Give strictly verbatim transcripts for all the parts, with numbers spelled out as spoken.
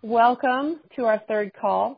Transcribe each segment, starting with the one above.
welcome to our third call.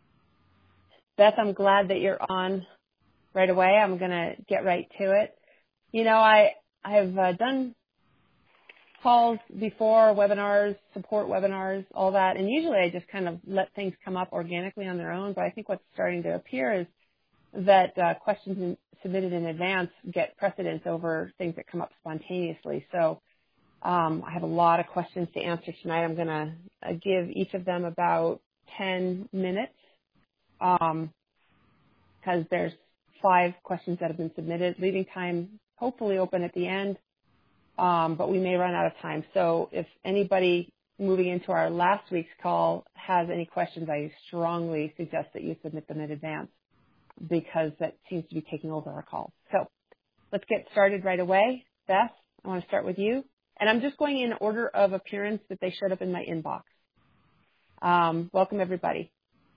Beth, I'm glad that you're on right away. I'm going to get right to it. You know, I, I've uh, done calls before, webinars, support webinars, all that, and usually I just kind of let things come up organically on their own, but I think what's starting to appear is that uh, questions in, submitted in advance get precedence over things that come up spontaneously. So um, I have a lot of questions to answer tonight. I'm going to uh, give each of them about ten minutes um, because there's five questions that have been submitted, leaving time hopefully open at the end, um, but we may run out of time. So if anybody moving into our last week's call has any questions, I strongly suggest that you submit them in advance, because that seems to be taking over our call. So let's get started right away. Beth, I want to start with you. And I'm just going in order of appearance that they showed up in my inbox. Um, welcome, everybody.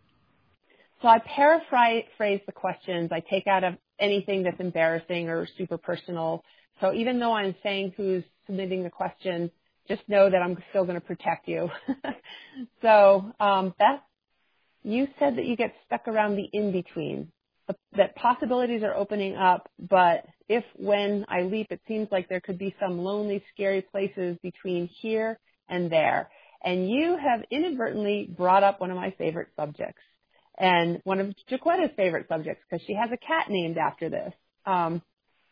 So I paraphrase the questions. I take out of anything that's embarrassing or super personal. So even though I'm saying who's submitting the question, just know that I'm still going to protect you. So um, Beth, you said that you get stuck around the in-between, that possibilities are opening up, but if when I leap, it seems like there could be some lonely, scary places between here and there. And you have inadvertently brought up one of my favorite subjects, and one of Jaquetta's favorite subjects, because she has a cat named after this. Um,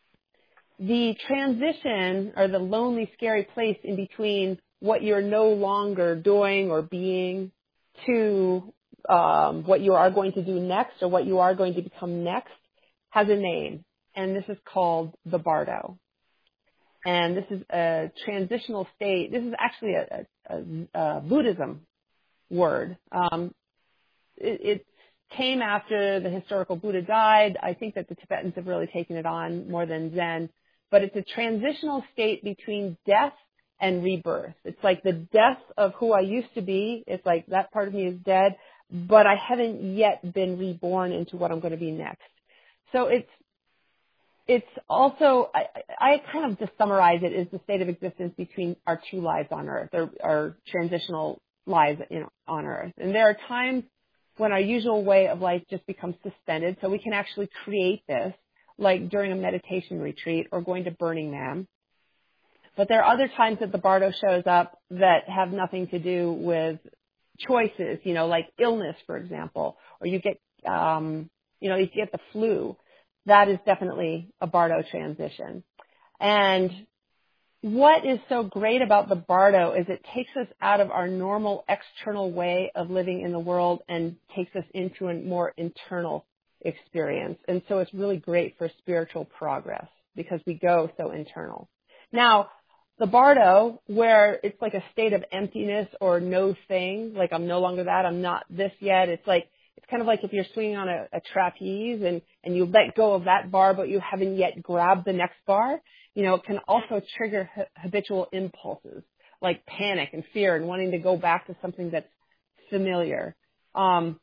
the transition, or the lonely, scary place in between what you're no longer doing or being to Um, what you are going to do next, or what you are going to become next, has a name, and this is called the bardo. And this is a transitional state. This is actually a, a, a Buddhism word. Um, it, it came after the historical Buddha died. I think that the Tibetans have really taken it on more than Zen, but it's a transitional state between death and rebirth. It's like the death of who I used to be. It's like that part of me is dead, but I haven't yet been reborn into what I'm going to be next. So it's it's also, I, I kind of just summarize it as the state of existence between our two lives on Earth, or our transitional lives, you know, on Earth. And there are times when our usual way of life just becomes suspended, so we can actually create this, like during a meditation retreat or going to Burning Man. But there are other times that the bardo shows up that have nothing to do with choices, you know, like illness, for example, or you get, um, you know, you get the flu. That is definitely a bardo transition. And what is so great about the bardo is it takes us out of our normal external way of living in the world and takes us into a more internal experience. And so it's really great for spiritual progress because we go so internal. Now, the bardo, where it's like a state of emptiness or no thing, like I'm no longer that, I'm not this yet. It's like, it's kind of like if you're swinging on a, a trapeze and, and you let go of that bar, but you haven't yet grabbed the next bar. You know, it can also trigger ha- habitual impulses like panic and fear and wanting to go back to something that's familiar, um,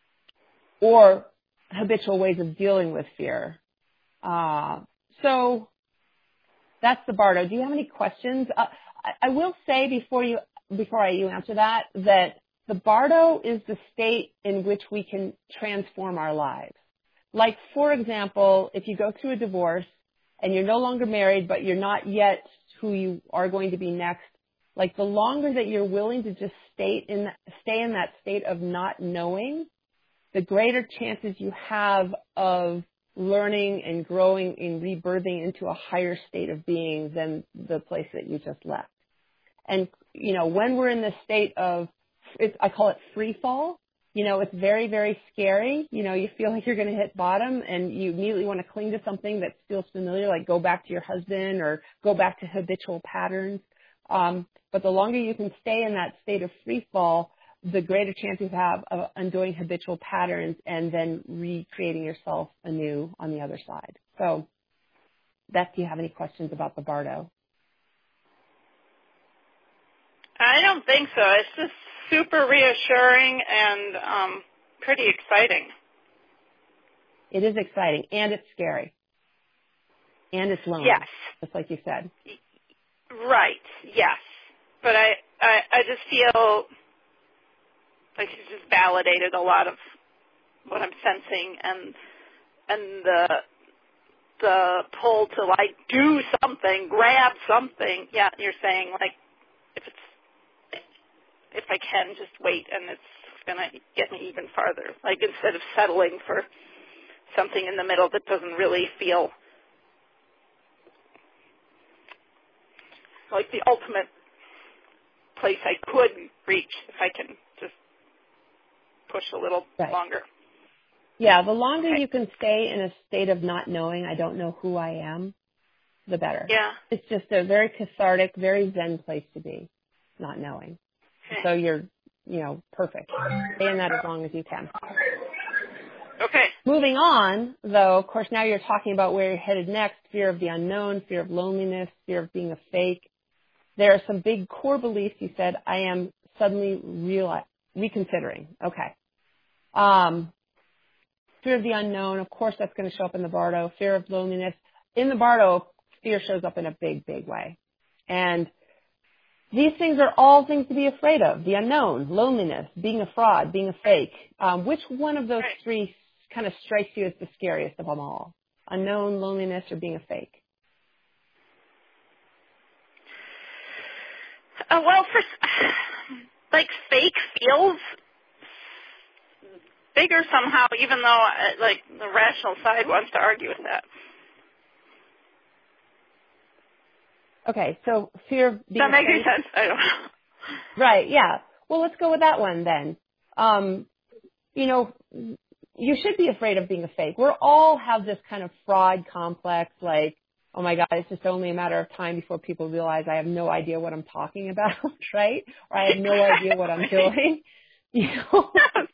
or habitual ways of dealing with fear. Uh, so that's the bardo. Do you have any questions? Uh, I, I will say before you before I, you answer that that the bardo is the state in which we can transform our lives. Like, for example, if you go through a divorce and you're no longer married, but you're not yet who you are going to be next, like the longer that you're willing to just stay in that, stay in that state of not knowing, the greater chances you have of learning and growing and rebirthing into a higher state of being than the place that you just left. And, you know, when we're in this state of, it's, I call it free fall, you know, it's very, very scary. You know, you feel like you're going to hit bottom and you immediately want to cling to something that feels familiar, like go back to your husband or go back to habitual patterns. Um, but the longer you can stay in that state of free fall, the greater chance you have of undoing habitual patterns and then recreating yourself anew on the other side. So, Beth, do you have any questions about the bardo? I don't think so. It's just super reassuring and um, pretty exciting. It is exciting, and it's scary, and it's lonely, yes, just like you said. Right, yes. But I, I, I just feel like he's just validated a lot of what I'm sensing, and and the the pull to like do something, grab something. Yeah, you're saying like if it's if I can just wait, and it's gonna get me even farther. Like instead of settling for something in the middle that doesn't really feel like the ultimate place I could reach if I can just push a little Right. longer. Yeah, the longer Okay. you can stay in a state of not knowing, I don't know who I am, the better. Yeah. It's just a very cathartic, very zen place to be, not knowing. Okay. So you're, you know, perfect. Stay in that as long as you can. Okay. Moving on, though, of course, now you're talking about where you're headed next, fear of the unknown, fear of loneliness, fear of being a fake. There are some big core beliefs you said I am suddenly reali- reconsidering. Okay. Um, fear of the unknown, of course, that's going to show up in the Bardo. Fear of loneliness. In the Bardo, fear shows up in a big, big way. And these things are all things to be afraid of. The unknown, loneliness, being a fraud, being a fake. Um, which one of those Right. three kind of strikes you as the scariest of them all? Unknown, loneliness, or being a fake? Uh, well, for like fake feels bigger somehow, even though uh, like the rational side wants to argue with that. Okay, so fear of being Does that a make any fake. sense? I don't know. Right, yeah. Well, let's go with that one then. Um, you know, you should be afraid of being a fake. We all have this kind of fraud complex, like, oh my God, it's just only a matter of time before people realize I have no idea what I'm talking about, right? Or I have no idea what I'm doing. You know?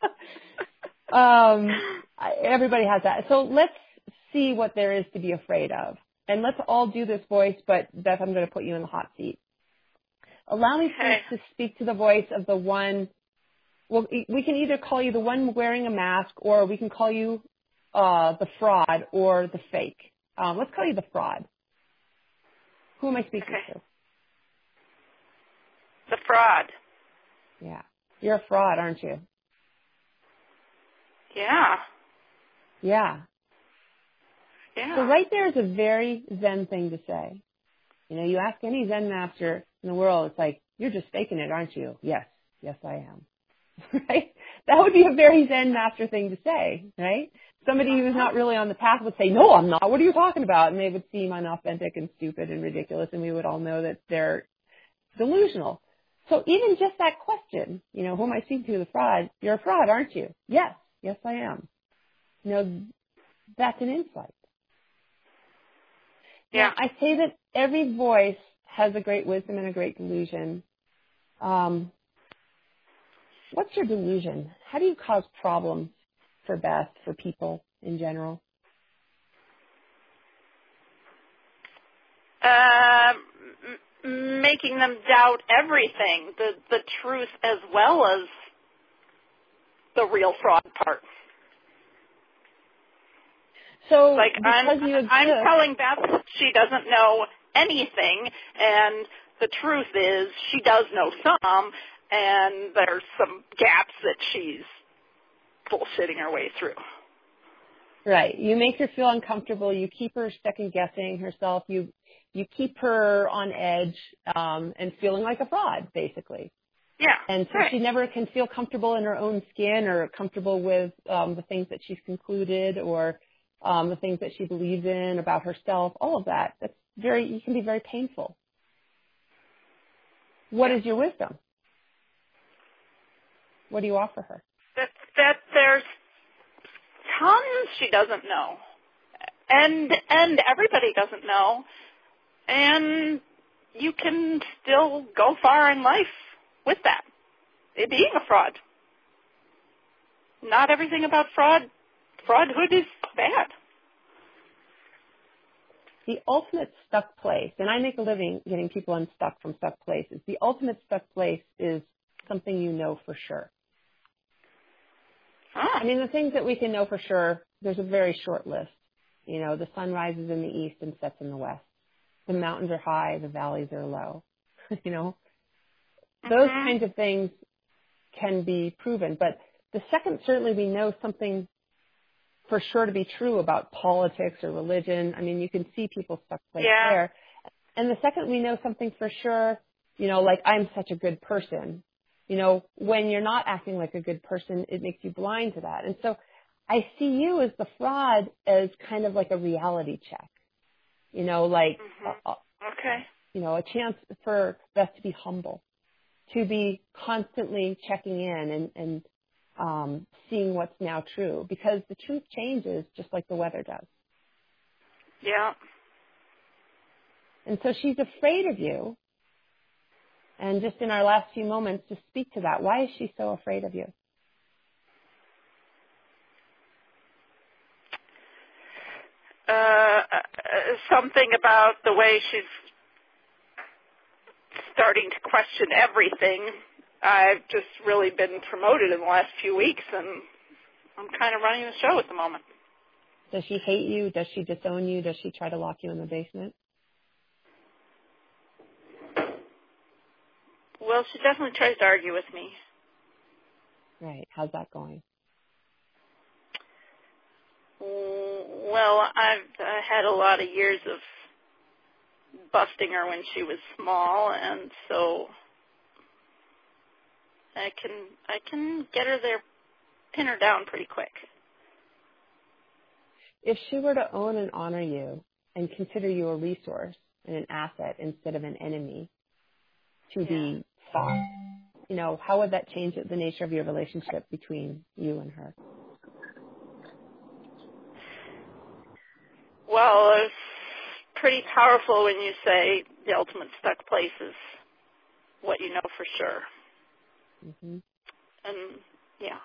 um, I- everybody has that. So let's see what there is to be afraid of. And let's all do this voice, but Beth, I'm going to put you in the hot seat. Allow me Okay. please to speak to the voice of the one. Well, e- we can either call you the one wearing a mask, or we can call you uh, the fraud or the fake. Um, let's call you the fraud. Who am I speaking Okay. to? The fraud. Yeah. You're a fraud, aren't you? Yeah. Yeah. Yeah. So right there is a very Zen thing to say. You know, you ask any Zen master in the world, it's like, you're just faking it, aren't you? Yes. Yes, I am. Right? That would be a very Zen master thing to say, right? Somebody who's not really on the path would say, no, I'm not. What are you talking about? And they would seem unauthentic and stupid and ridiculous, and we would all know that they're delusional. So even just that question, you know, who am I speaking to? The fraud. You're a fraud, aren't you? Yes. Yes, I am. You know, that's an insight. Yeah. Now, I say that every voice has a great wisdom and a great delusion. Um, what's your delusion? How do you cause problems for Beth, for people in general? Um, m- making them doubt everything, the the truth as well as the real fraud part. So Like I'm, because you exist, I'm telling Beth she doesn't know anything, and the truth is she does know some, and there's some gaps that she's bullshitting her way through. right, you make her feel uncomfortable. You keep her second guessing herself. You you keep her on edge um, and feeling like a fraud, basically. Yeah, And so right. she never can feel comfortable in her own skin or comfortable with um, the things that she's concluded or um, the things that she believes in about herself. All of that. That's very. You can be very painful. What Yeah. is your wisdom? What do you offer her? That that there's tons she doesn't know, and and everybody doesn't know, and you can still go far in life with that. It being a fraud. Not everything about fraud, fraudhood is bad. The ultimate stuck place, and I make a living getting people unstuck from stuck places. The ultimate stuck place is something you know for sure. Huh. I mean, the things that we can know for sure, there's a very short list. You know, the sun rises in the east and sets in the west. The mountains are high, the valleys are low. You know, those Mhm. kinds of things can be proven. But the second certainly we know something for sure to be true about politics or religion, I mean, you can see people stuck right Yeah. there. And the second we know something for sure, you know, like I'm such a good person, you know, when you're not acting like a good person, it makes you blind to that. And so I see you as the fraud as kind of like a reality check, you know, like, Mm-hmm. a, Okay. you know, a chance for Beth to be humble, to be constantly checking in and, and um, seeing what's now true, because the truth changes just like the weather does. Yeah. And so she's afraid of you. And just in our last few moments, just speak to that. Why is she so afraid of you? Uh, uh, something about the way she's starting to question everything. I've just really been promoted in the last few weeks, and I'm kind of running the show at the moment. Does she hate you? Does she disown you? Does she try to lock you in the basement? Well, she definitely tries to argue with me. Right. How's that going? Well, I've uh, had a lot of years of busting her when she was small, and so I can I can get her there, pin her down pretty quick. If she were to own and honor you and consider you a resource and an asset instead of an enemy to Yeah. be fought, you know, how would that change the nature of your relationship between you and her? Well, it's pretty powerful when you say the ultimate stuck place is what you know for sure. Mm-hmm. And, yeah.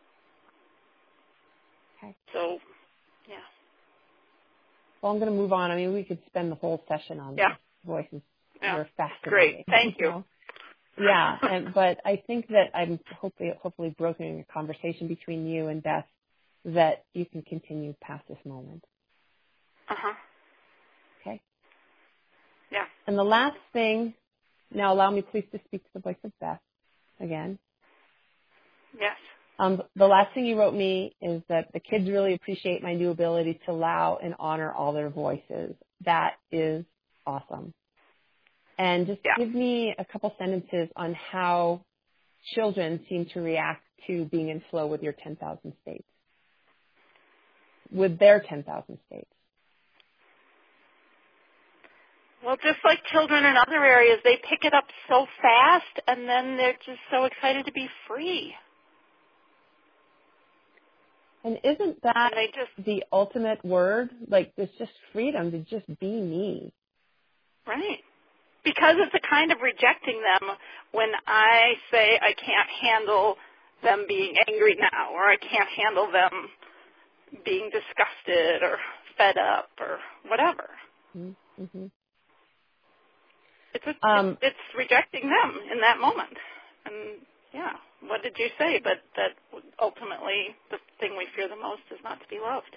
Okay. So, yeah. Well, I'm going to move on. I mean, we could spend the whole session on Yeah. this. Voices Yeah. are fascinating. Great. Thank you. know? Yeah, and, but I think that I'm hopefully, hopefully brokering a conversation between you and Beth that you can continue past this moment. Uh-huh. Okay? Yeah. And the last thing, now allow me please to speak to the voice of Beth again. Yes. Um, the last thing you wrote me is that the kids really appreciate my new ability to allow and honor all their voices. That is awesome. And just Yeah. give me a couple sentences on how children seem to react to being in flow with your ten thousand states, with their ten thousand states. Well, just like children in other areas, they pick it up so fast, and then they're just so excited to be free. And isn't that And they just, the ultimate word? Like, there's just freedom to just be me. right. Because it's a kind of rejecting them when I say I can't handle them being angry now, or I can't handle them being disgusted or fed up or whatever. Mm-hmm. It's, a, Um, it's it's rejecting them in that moment. And, yeah, what did you say? But that ultimately the thing we fear the most is not to be loved.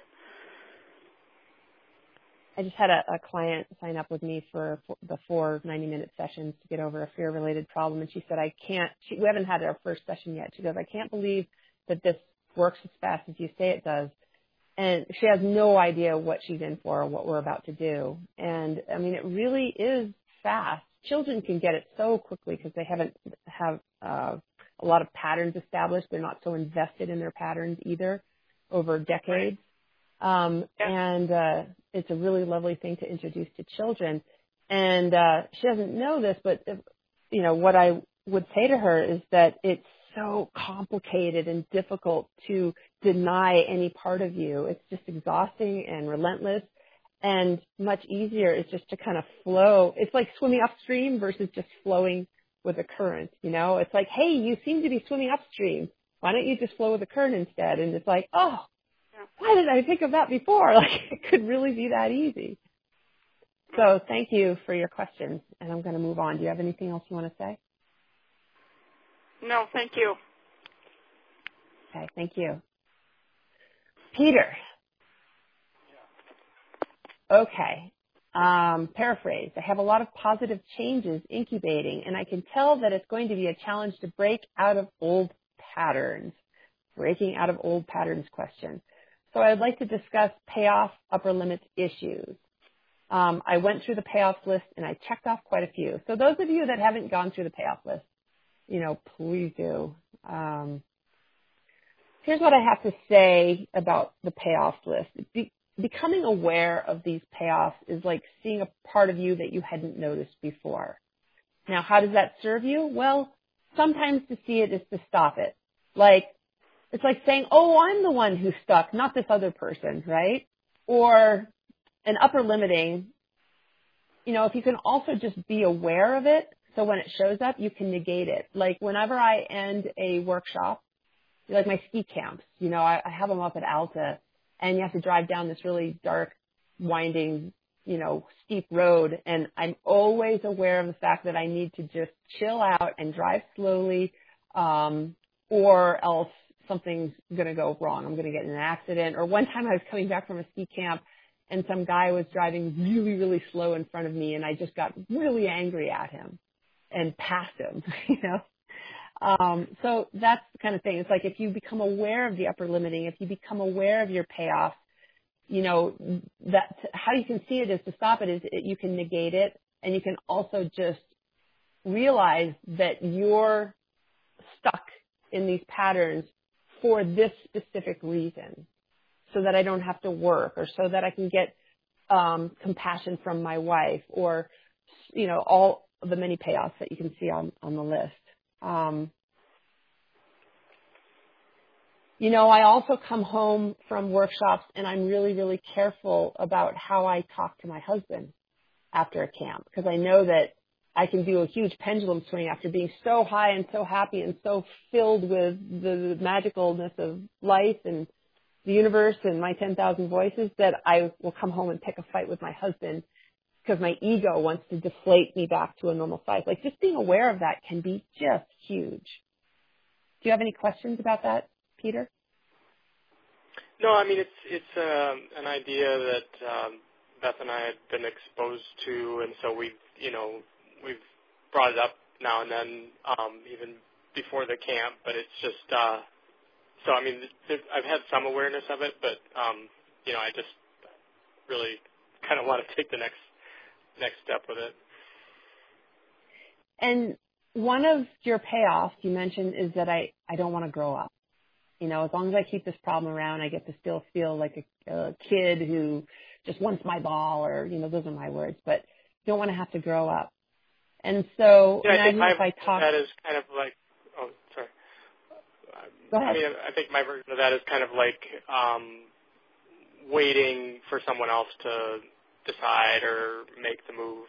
I just had a, a client sign up with me for, for the four ninety-minute sessions to get over a fear-related problem, and she said, I can't, she, we haven't had our first session yet. She goes, I can't believe that this works as fast as you say it does. And she has no idea what she's in for or what we're about to do. And, I mean, it really is fast. Children can get it so quickly because they haven't have uh, a lot of patterns established. They're not so invested in their patterns either over decades. Um, Yeah. And uh, it's a really lovely thing to introduce to children. And uh, she doesn't know this, but, if, you know, what I would say to her is that it's so complicated and difficult to deny any part of you. It's just exhausting and relentless, and much easier is just to kind of flow. It's like swimming upstream versus just flowing with the current, you know? It's like, hey, you seem to be swimming upstream. Why don't you just flow with the current instead? And it's like, oh, why didn't I think of that before? Like, it could really be that easy. So thank you for your questions, and I'm going to move on. Do you have anything else you want to say? No, thank you. Okay, thank you. Peter. Okay. Um, paraphrase. I have a lot of positive changes incubating, and I can tell that it's going to be a challenge to break out of old patterns, breaking out of old patterns question. So I'd like to discuss payoff upper limits issues. Um, I went through the payoff list and I checked off quite a few. So those of you that haven't gone through the payoff list, you know, please do. Um, here's what I have to say about the payoff list. Be- becoming aware of these payoffs is like seeing a part of you that you hadn't noticed before. Now, how does that serve you? Well, sometimes to see it is to stop it. Like, it's like saying, oh, I'm the one who's stuck, not this other person, right? Or an upper limiting, you know, if you can also just be aware of it, so when it shows up, you can negate it. Like whenever I end a workshop, like my ski camps, you know, I, I have them up at Alta, and you have to drive down this really dark, winding, you know, steep road, and I'm always aware of the fact that I need to just chill out and drive slowly, um, or else something's going to go wrong. I'm going to get in an accident. Or one time I was coming back from a ski camp, and some guy was driving really, really slow in front of me, and I just got really angry at him and passed him, you know. Um, so that's the kind of thing. It's like if you become aware of the upper limiting, if you become aware of your payoff, you know, that how you can see it is to stop it is it, you can negate it, and you can also just realize that you're stuck in these patterns for this specific reason, so that I don't have to work, or so that I can get um, compassion from my wife, or, you know, all the many payoffs that you can see on, on the list. Um, you know, I also come home from workshops and I'm really, really careful about how I talk to my husband after a camp, because I know that I can do a huge pendulum swing after being so high and so happy and so filled with the magicalness of life and the universe and my ten thousand voices that I will come home and pick a fight with my husband because my ego wants to deflate me back to a normal size. Like just being aware of that can be just huge. Do you have any questions about that, Peter? No, I mean, it's it's um, an idea that um, Beth and I had been exposed to, and so we've, you know, we've brought it up now and then, um, even before the camp, but it's just, uh, so I mean, I've had some awareness of it, but, um, you know, I just really kind of want to take the next next step with it. And one of your payoffs you mentioned is that I, I don't want to grow up. You know, as long as I keep this problem around, I get to still feel like a, a kid who just wants my ball, or, you know, those are my words, but don't want to have to grow up. And so, yeah, I think my if I talk, that is kind of like, oh, sorry. Go ahead. I mean, I think my version of that is kind of like um, waiting for someone else to decide or make the move.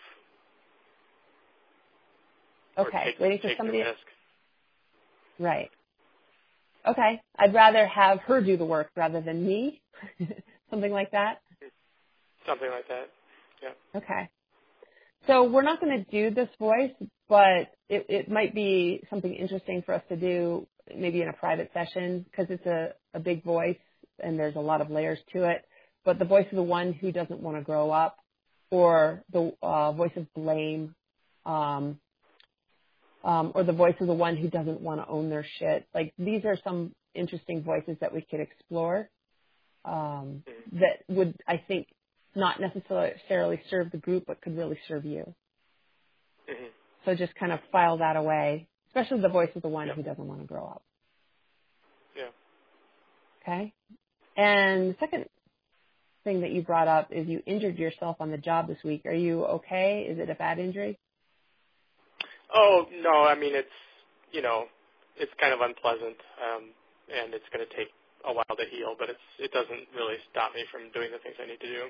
Okay, take, waiting for take somebody. The risk. Right. Okay, I'd rather have her do the work rather than me, something like that. Something like that. Yeah. Okay. So we're not going to do this voice, but it, it might be something interesting for us to do maybe in a private session, because it's a, a big voice and there's a lot of layers to it. But the voice of the one who doesn't want to grow up, or the uh, voice of blame, um, um, or the voice of the one who doesn't want to own their shit. Like, these are some interesting voices that we could explore um, that would, I think, not necessarily serve the group, but could really serve you. Mm-hmm. So just kind of file that away, especially the voice of the one yep. who doesn't want to grow up. Yeah. Okay? And the second thing that you brought up is you injured yourself on the job this week. Are you okay? Is it a bad injury? Oh, no, I mean, it's, you know, it's kind of unpleasant, um, and it's going to take a while to heal, but it's it doesn't really stop me from doing the things I need to do.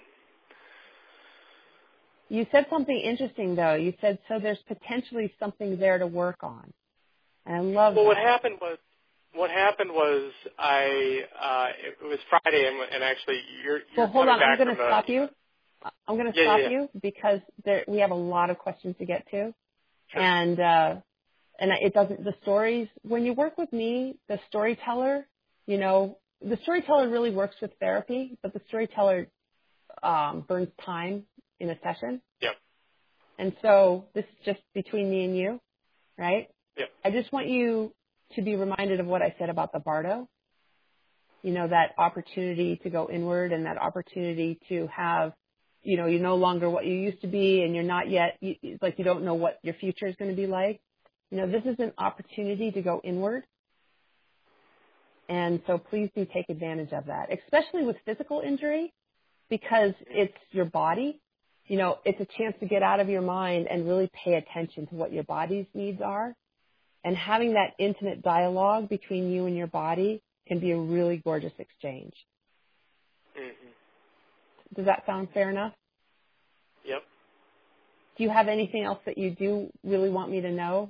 You said something interesting, though. You said, so there's potentially something there to work on. And I love well, that. what happened was, what happened was I, uh, it, it was Friday, and, and actually you're, you're Well, hold coming on. I'm back going from to a, stop you. I'm going to yeah, stop yeah, yeah. you because there, we have a lot of questions to get to. Sure. And, uh, and it doesn't, the stories, when you work with me, the storyteller, you know, the storyteller really works with therapy, but the storyteller, um, burns time in a session. Yep. And so this is just between me and you, right? Yep. I just want you to be reminded of what I said about the Bardo. You know, that opportunity to go inward and that opportunity to have, you know, you're no longer what you used to be and you're not yet, you, like you don't know what your future is going to be like. You know, this is an opportunity to go inward. And so please do take advantage of that, especially with physical injury, because it's your body. You know, it's a chance to get out of your mind and really pay attention to what your body's needs are. And having that intimate dialogue between you and your body can be a really gorgeous exchange. Mm-hmm. Does that sound fair enough? Yep. Do you have anything else that you do really want me to know?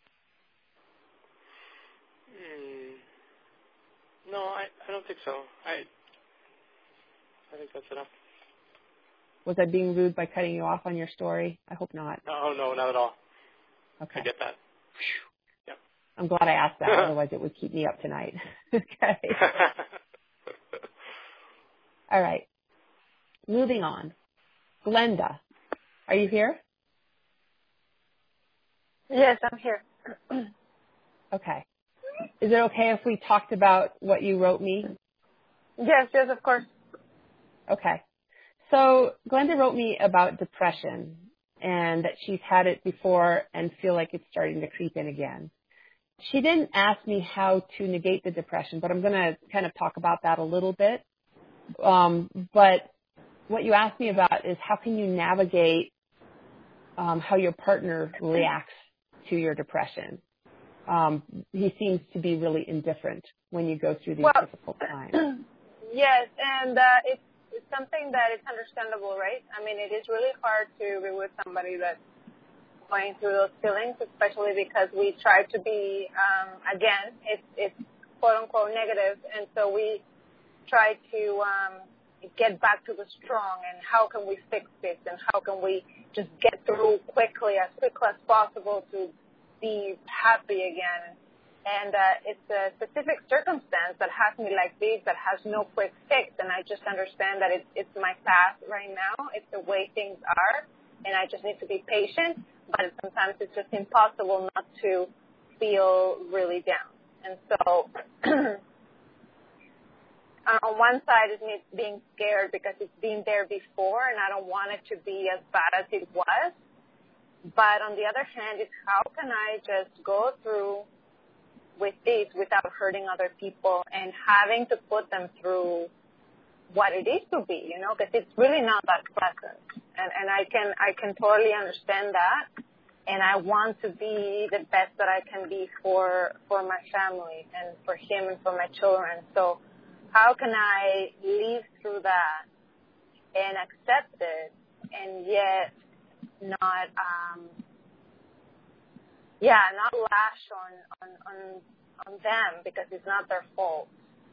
Mm. No, I, I don't think so. I I think that's enough. Was I being rude by cutting you off on your story? I hope not. No, no, not at all. Okay. I get that. Yep. I'm glad I asked that, otherwise it would keep me up tonight. Okay. All right. Moving on. Glenda, are you here? Yes, I'm here. Okay. Is it okay if we talked about what you wrote me? Yes, yes, of course. Okay. So Glenda wrote me about depression and that she's had it before and feel like it's starting to creep in again. She didn't ask me how to negate the depression, but I'm going to kind of talk about that a little bit. Um, but what you asked me about is how can you navigate um, how your partner reacts to your depression. Um, he seems to be really indifferent when you go through these well, difficult times. Yes, and uh, it's, it's something that is understandable, right? I mean, it is really hard to be with somebody that's going through those feelings, especially because we try to be, um, again, it's, it's quote-unquote negative, and so we try to um, get back to the strong and how can we fix this and how can we just get through quickly, as quickly as possible to be happy again. And uh, it's a specific circumstance that has me like this, that has no quick fix, and I just understand that it's, it's my path right now. It's the way things are, and I just need to be patient, but sometimes it's just impossible not to feel really down. And so on one side is me being scared because it's been there before, and I don't want it to be as bad as it was. But on the other hand, it's how can I just go through with this without hurting other people and having to put them through what it is to be, you know, because it's really not that pleasant. And, and I can I can totally understand that. And I want to be the best that I can be for for my family and for him and for my children. So how can I live through that and accept it and yet not, um, yeah, not lash on, on, on, on them because it's not their fault.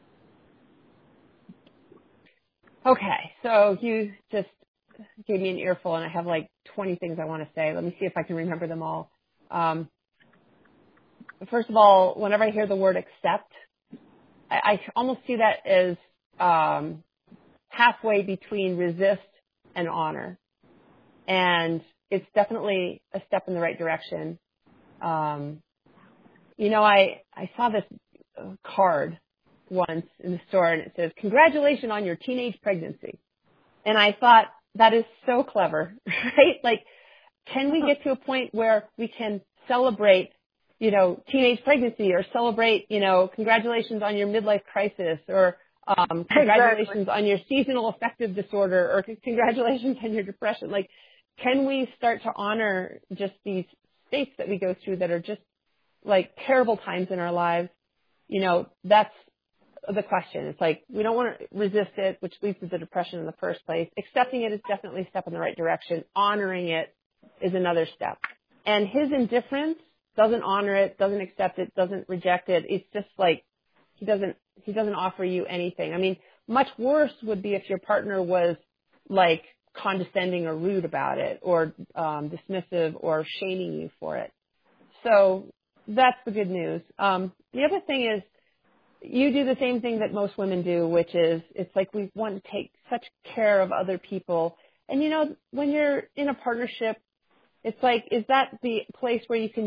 Okay, so you just gave me an earful, and I have like twenty things I want to say. Let me see if I can remember them all. Um, first of all, whenever I hear the word accept, I, I almost see that as um, halfway between resist and honor. And it's definitely a step in the right direction. Um, you know, I, I saw this card once in the store, and it says, "Congratulations on your teenage pregnancy." And I thought, that is so clever, right? Like, can we get to a point where we can celebrate, you know, teenage pregnancy, or celebrate, you know, congratulations on your midlife crisis, or um, congratulations exactly. on your seasonal affective disorder, or congratulations on your depression? Like, can we start to honor just these states that we go through that are just like terrible times in our lives? You know, that's the question. It's like, we don't want to resist it, which leads to the depression in the first place. Accepting it is definitely a step in the right direction. Honoring it is another step. And his indifference doesn't honor it, doesn't accept it, doesn't reject it. It's just like, he doesn't, he doesn't offer you anything. I mean, much worse would be if your partner was like condescending or rude about it, or um, dismissive or shaming you for it. So that's the good news. Um, the other thing is, you do the same thing that most women do, which is it's like we want to take such care of other people. And, you know, when you're in a partnership, it's like, is that the place where you can just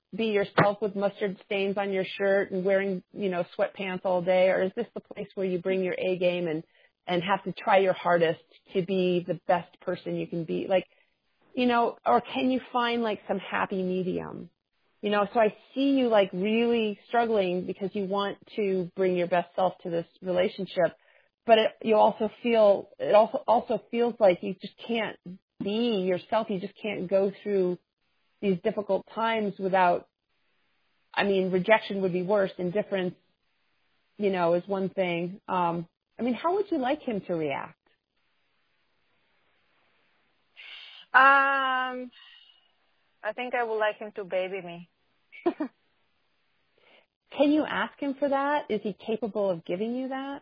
be yourself with mustard stains on your shirt and wearing, you know, sweatpants all day? Or is this the place where you bring your A game and, and have to try your hardest to be the best person you can be? Like, you know, or can you find like some happy medium? You know, so I see you like really struggling because you want to bring your best self to this relationship, but it, you also feel, it also, also feels like you just can't be yourself. You just can't go through these difficult times without, I mean, rejection would be worse. Indifference, you know, is one thing. Um, I mean, how would you like him to react? Um, I think I would like him to baby me. Can you ask him for that? Is he capable of giving you that?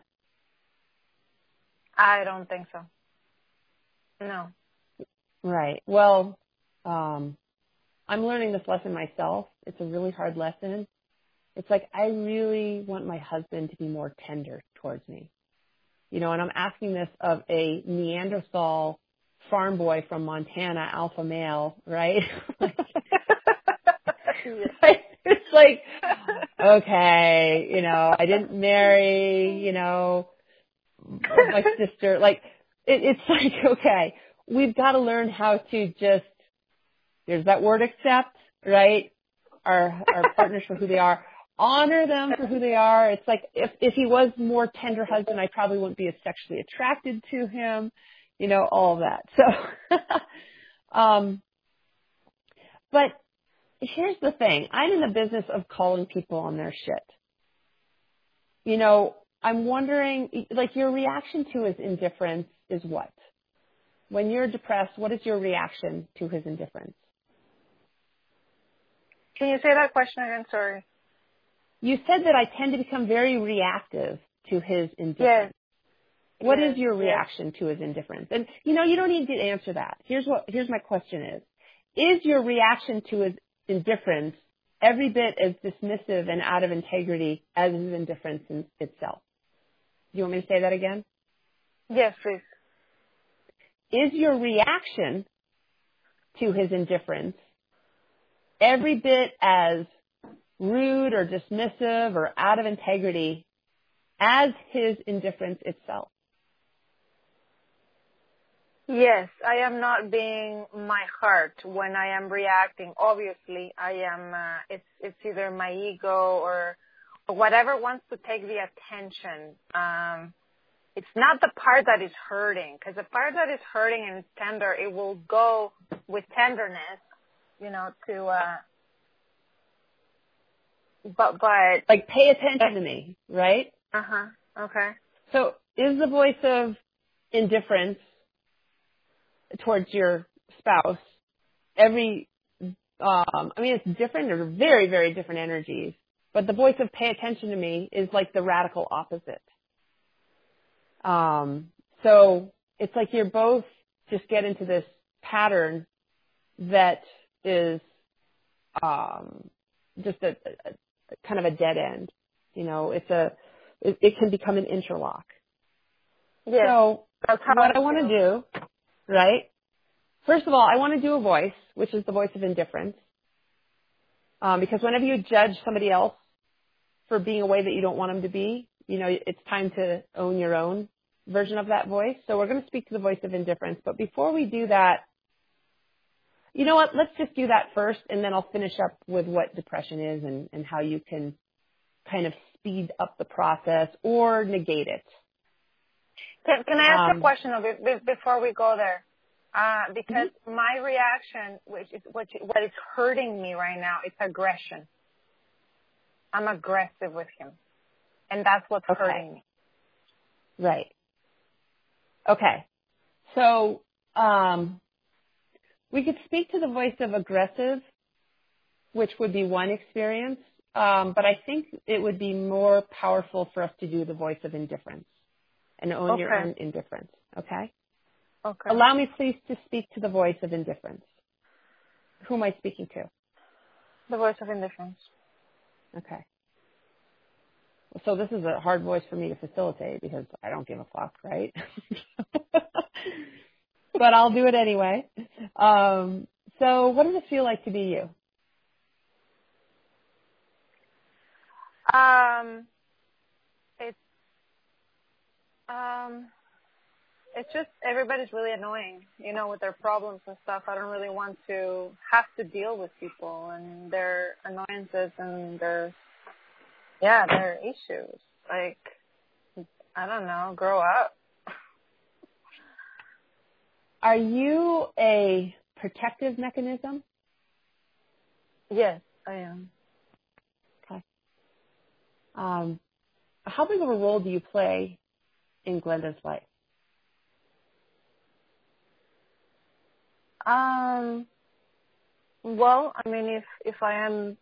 I don't think so. No. Right. Well, um, I'm learning this lesson myself. It's a really hard lesson. It's like, I really want my husband to be more tender towards me. You know, and I'm asking this of a Neanderthal farm boy from Montana, alpha male, right? like, like, it's like, okay, you know, I didn't marry, you know, my sister. Like, it, it's like, okay, we've got to learn how to just, there's that word accept, right? Our, our partners for who they are. Honor them for who they are. It's like, if, if he was more tender husband, I probably wouldn't be as sexually attracted to him, you know, all of that. So, um, but here's the thing. I'm in the business of calling people on their shit. You know, I'm wondering, like, your reaction to his indifference is what? When you're depressed, what is your reaction to his indifference? Can you say that question again? Sorry. You said that I tend to become very reactive to his indifference. Yes. What yes. is your reaction yes. to his indifference? And, you know, you don't need to answer that. Here's what, here's my question is. Is your reaction to his indifference every bit as dismissive and out of integrity as his indifference in itself? Do you want me to say that again? Yes, please. Is your reaction to his indifference every bit as rude or dismissive or out of integrity as his indifference itself? Yes, I am not being my heart when I am reacting. Obviously, I am, uh, it's, it's either my ego or, or whatever wants to take the attention. Um, it's not the part that is hurting, because the part that is hurting and is tender, it will go with tenderness, you know, to, uh, But, but. Like, pay attention to me, right? Uh-huh. Okay. So is the voice of indifference towards your spouse every, um, I mean, it's different. They're very, very different energies. But the voice of pay attention to me is like the radical opposite. Um, so it's like you're both just get into this pattern that is, um, just a, a kind of a dead end. You know, it's a, it, it can become an interlock. Yes, so that's how what I I want to do, right? First of all, I want to do a voice, which is the voice of indifference. Um, because whenever you judge somebody else for being a way that you don't want them to be, you know, it's time to own your own version of that voice. So we're going to speak to the voice of indifference. But before we do that, you know what? Let's just do that first, and then I'll finish up with what depression is and, and how you can kind of speed up the process or negate it. Can, can I ask um, a question of it before we go there? Uh, because mm-hmm. my reaction, which is what, what is hurting me right now, it's aggression. I'm aggressive with him, and that's what's okay. hurting me. Right. Okay. So um, we could speak to the voice of aggressive, which would be one experience, um, but I think it would be more powerful for us to do the voice of indifference and own okay. your own indifference. Okay? Okay. Allow me, please, to speak to the voice of indifference. Who am I speaking to? The voice of indifference. Okay. So this is a hard voice for me to facilitate because I don't give a fuck, right? But I'll do it anyway. Um, so what does it feel like to be you? Um, it's um, it's just everybody's really annoying, you know, with their problems and stuff. I don't really want to have to deal with people and their annoyances and their, yeah, their issues. Like, I don't know, grow up. Are you a protective mechanism? Yes, I am. Okay. Um, how big of a role do you play in Glenda's life? Um, well, I mean, if, if I am,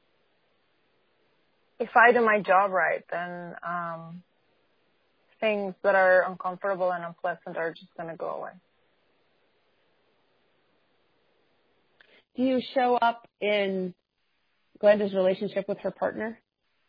if I do my job right, then, um, things that are uncomfortable and unpleasant are just going to go away. Do you show up in Glenda's relationship with her partner?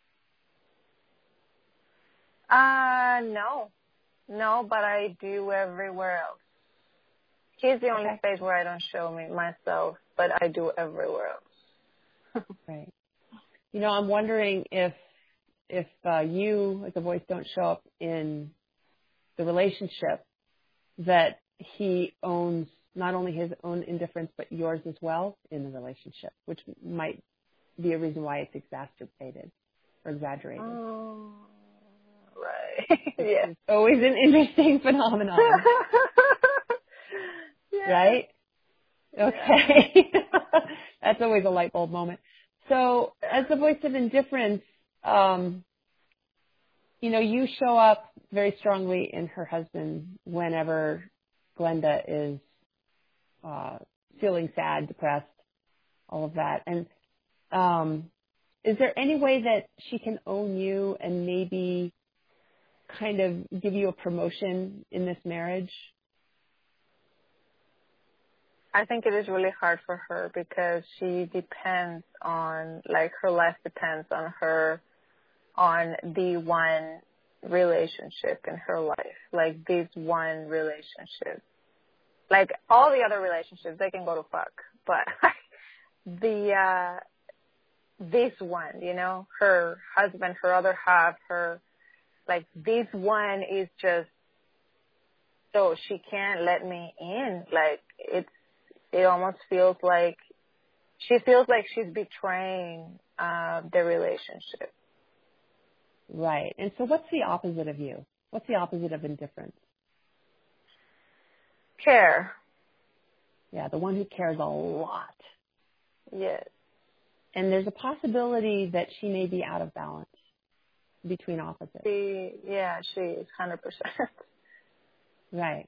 Uh, no. No, but I do everywhere else. He's the only Okay. space where I don't show me myself, but I do everywhere else. Right. You know, I'm wondering if if uh, you, as a voice, don't show up in the relationship, that he owns not only his own indifference but yours as well in the relationship, which might be a reason why it's exacerbated or exaggerated. Oh, right. Yes. It's always an interesting phenomenon. Yeah. Right? Okay. That's always a light bulb moment. So as the voice of indifference, um, you know, you show up very strongly in her husband whenever Glenda is uh, feeling sad, depressed, all of that. And um, is there any way that she can own you and maybe kind of give you a promotion in this marriage? I think it is really hard for her because she depends on, like, her life depends on her, on the one relationship in her life, like this one relationship. Like, all the other relationships, they can go to fuck, but the, uh, this one, you know, her husband, her other half, her, like, this one is just, so she can't let me in. Like, it's, it almost feels like, she feels like she's betraying, uh, the relationship. Right. And so what's the opposite of you? What's the opposite of indifference? Care. Yeah, the one who cares a lot. Yes. And there's a possibility that she may be out of balance between opposites. She, yeah, she is one hundred percent. Right.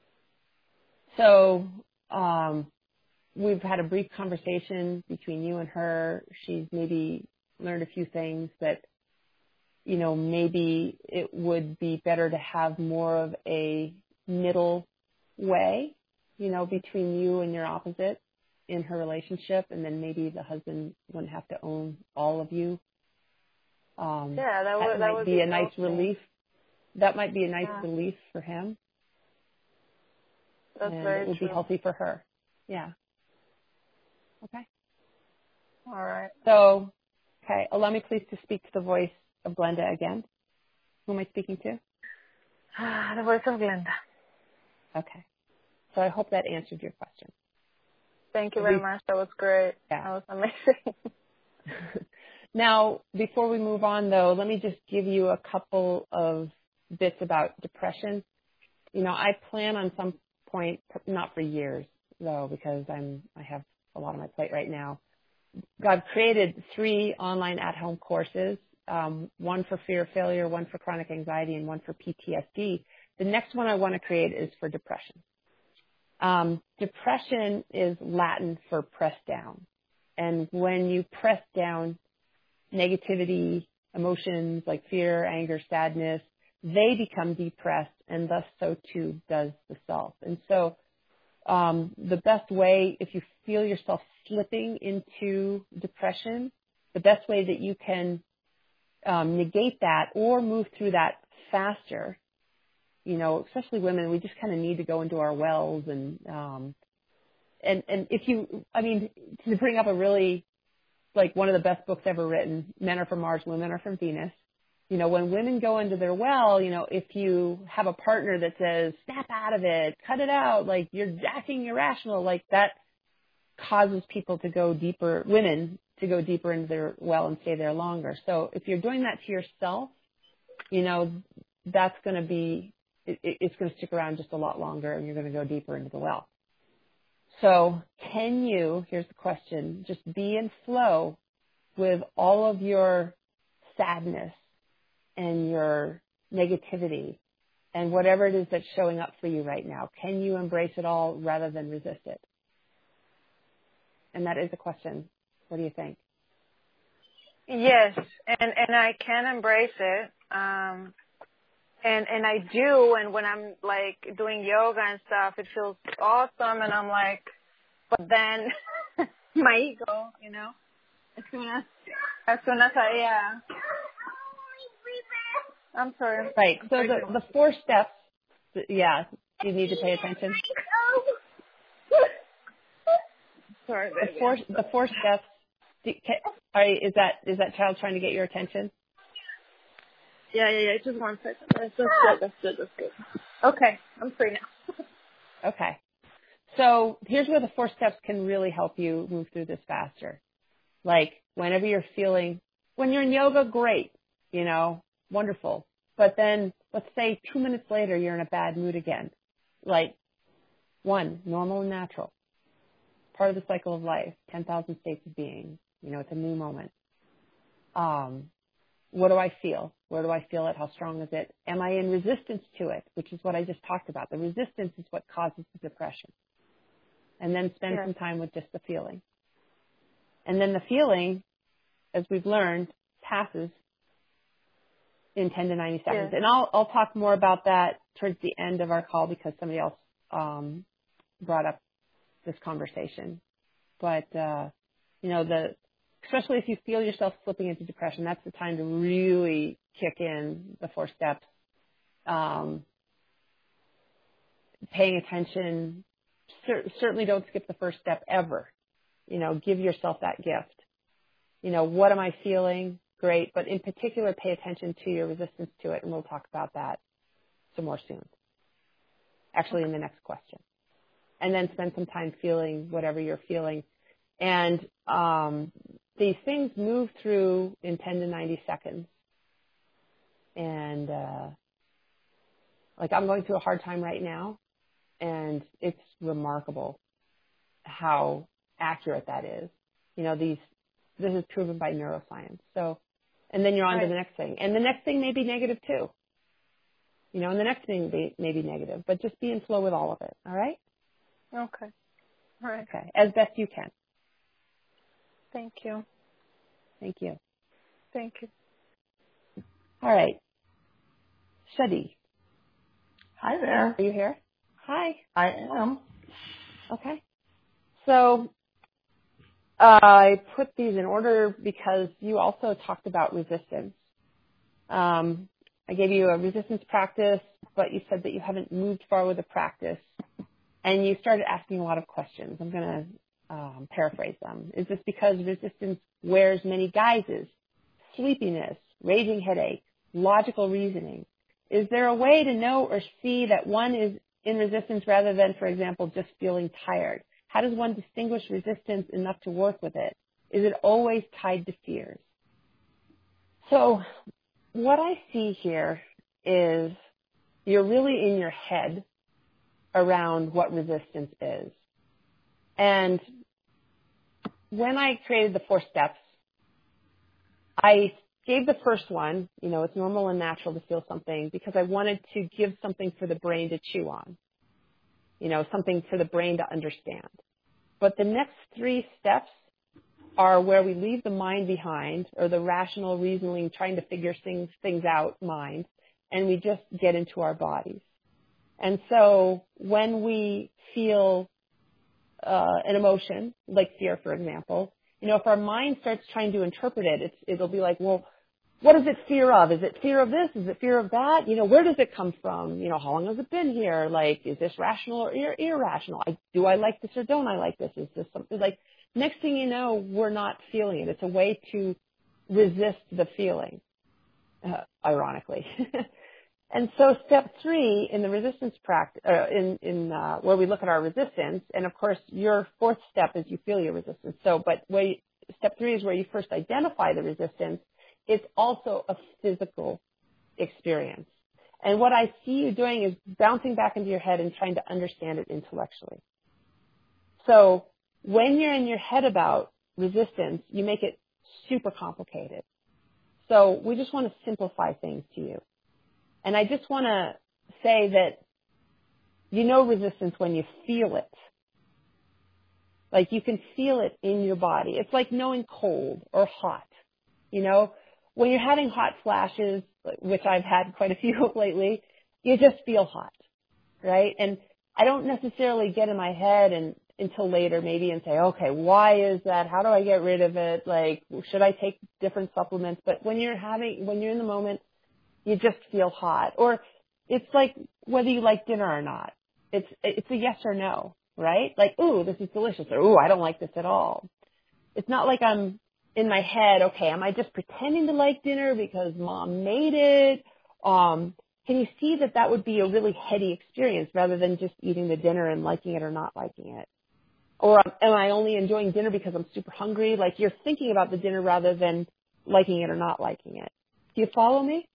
So um, we've had a brief conversation between you and her. She's maybe learned a few things that, you know, maybe it would be better to have more of a middle way, you know, between you and your opposite in her relationship, and then maybe the husband wouldn't have to own all of you. Um, Yeah, that would that that might would be be a nice healthy. relief. That might be a nice Yeah. relief for him, That's and very it would true. be healthy for her. Yeah. Okay. All right. So, okay, allow me please to speak to the voice of Glenda again. Who am I speaking to? The voice of Glenda. Okay. So I hope that answered your question. Thank you very much. That was great. Yeah. That was amazing. Now, before we move on, though, let me just give you a couple of bits about depression. You know, I plan on some point, not for years, though, because I'm I have a lot on my plate right now. God created three online at-home courses, um, one for fear of failure, one for chronic anxiety, and one for P T S D. The next one I want to create is for depression. Um, depression is Latin for press down. And when you press down negativity, emotions like fear, anger, sadness, they become depressed, and thus so too does the self. And so um, the best way, if you feel yourself slipping into depression, the best way that you can um, negate that or move through that faster, you know, especially women, we just kind of need to go into our wells and, um, and, and if you, I mean, to bring up a really, like one of the best books ever written, Men Are from Mars, Women Are from Venus. You know, when women go into their well, you know, if you have a partner that says, snap out of it, cut it out, like you're acting irrational, like that causes people to go deeper, women to go deeper into their well and stay there longer. So if you're doing that to yourself, you know, that's going to be, it, it's going to stick around just a lot longer and you're going to go deeper into the well. So can you, here's the question, just be in flow with all of your sadness and your negativity and whatever it is that's showing up for you right now? Can you embrace it all rather than resist it? And that is a question. What do you think? Yes, and and I can embrace it, um, and and I do. And when I'm like doing yoga and stuff, it feels awesome. And I'm like, but then my ego, you know, as soon as as soon as I yeah, I'm sorry. Right. So the the four steps. Yeah, you need to pay attention. Sorry, the four the four steps. Do, can, are, is that is that child trying to get your attention? Yeah, yeah, yeah. Just one second. That's, that's good. That's good. That's good. Okay, I'm free now. Okay. So here's where the four steps can really help you move through this faster. Like whenever you're feeling, when you're in yoga, great, you know, wonderful. But then let's say two minutes later you're in a bad mood again. Like one, normal and natural. Part of the cycle of life, ten thousand states of being. You know, it's a new moment. Um, what do I feel? Where do I feel it? How strong is it? Am I in resistance to it? Which is what I just talked about. The resistance is what causes the depression. And then spend yeah. some time with just the feeling. And then the feeling, as we've learned, passes in ten to ninety seconds. Yeah. And I'll, I'll talk more about that towards the end of our call because somebody else um, brought up this conversation. But, uh, you know, the, especially if you feel yourself slipping into depression, that's the time to really kick in the four steps. Um, paying attention, cer- certainly don't skip the first step ever. You know, give yourself that gift. You know, what am I feeling? Great. But in particular, pay attention to your resistance to it. And we'll talk about that some more soon. Actually, in the next question. And then spend some time feeling whatever you're feeling. And um, these things move through in ten to ninety seconds. And uh, like I'm going through a hard time right now, and it's remarkable how accurate that is. You know, these this is proven by neuroscience. So, and then you're on right. to the next thing. And the next thing may be negative too. You know, and the next thing may, may be negative, but just be in flow with all of it. All right? Okay. All right. Okay. As best you can. Thank you. Thank you. Thank you. All right. Shadi. Hi there. Are you here? Hi. I am. Okay. So uh, I put these in order because you also talked about resistance. Um, I gave you a resistance practice, but you said that you haven't moved far with the practice. And you started asking a lot of questions. I'm going to um, paraphrase them. Is this because resistance wears many guises? Sleepiness, raging headache, logical reasoning. Is there a way to know or see that one is in resistance rather than, for example, just feeling tired? How does one distinguish resistance enough to work with it? Is it always tied to fears? So what I see here is you're really in your head around what resistance is. And when I created the four steps, I gave the first one, you know, it's normal and natural to feel something because I wanted to give something for the brain to chew on, you know, something for the brain to understand. But the next three steps are where we leave the mind behind, or the rational reasoning, trying to figure things, things out mind, and we just get into our bodies. And so when we feel uh, an emotion, like fear, for example, you know, if our mind starts trying to interpret it, it's, it'll be like, well, what is it fear of? Is it fear of this? Is it fear of that? You know, where does it come from? You know, how long has it been here? Like, is this rational or ir- irrational? I, do I like this or don't I like this? Is this something like, next thing you know, we're not feeling it. It's a way to resist the feeling. uh, ironically. And so step three in the resistance practice, uh, in, in uh, where we look at our resistance, and of course your fourth step is you feel your resistance. So, but where you, step three is where you first identify the resistance. It's also a physical experience. And what I see you doing is bouncing back into your head and trying to understand it intellectually. So when you're in your head about resistance, you make it super complicated. So we just want to simplify things to you. And I just want to say that you know resistance when you feel it. Like you can feel it in your body. It's like knowing cold or hot. You know, when you're having hot flashes, which I've had quite a few lately, you just feel hot, right? And I don't necessarily get in my head and until later maybe and say, okay, why is that? How do I get rid of it? Like, should I take different supplements? But when you're having, when you're in the moment, you just feel hot. Or it's like whether you like dinner or not. It's it's a yes or no, right? Like, ooh, this is delicious, or ooh, I don't like this at all. It's not like I'm in my head, okay, am I just pretending to like dinner because mom made it? Um, can you see that that would be a really heady experience rather than just eating the dinner and liking it or not liking it? Or am I only enjoying dinner because I'm super hungry? Like you're thinking about the dinner rather than liking it or not liking it. Do you follow me?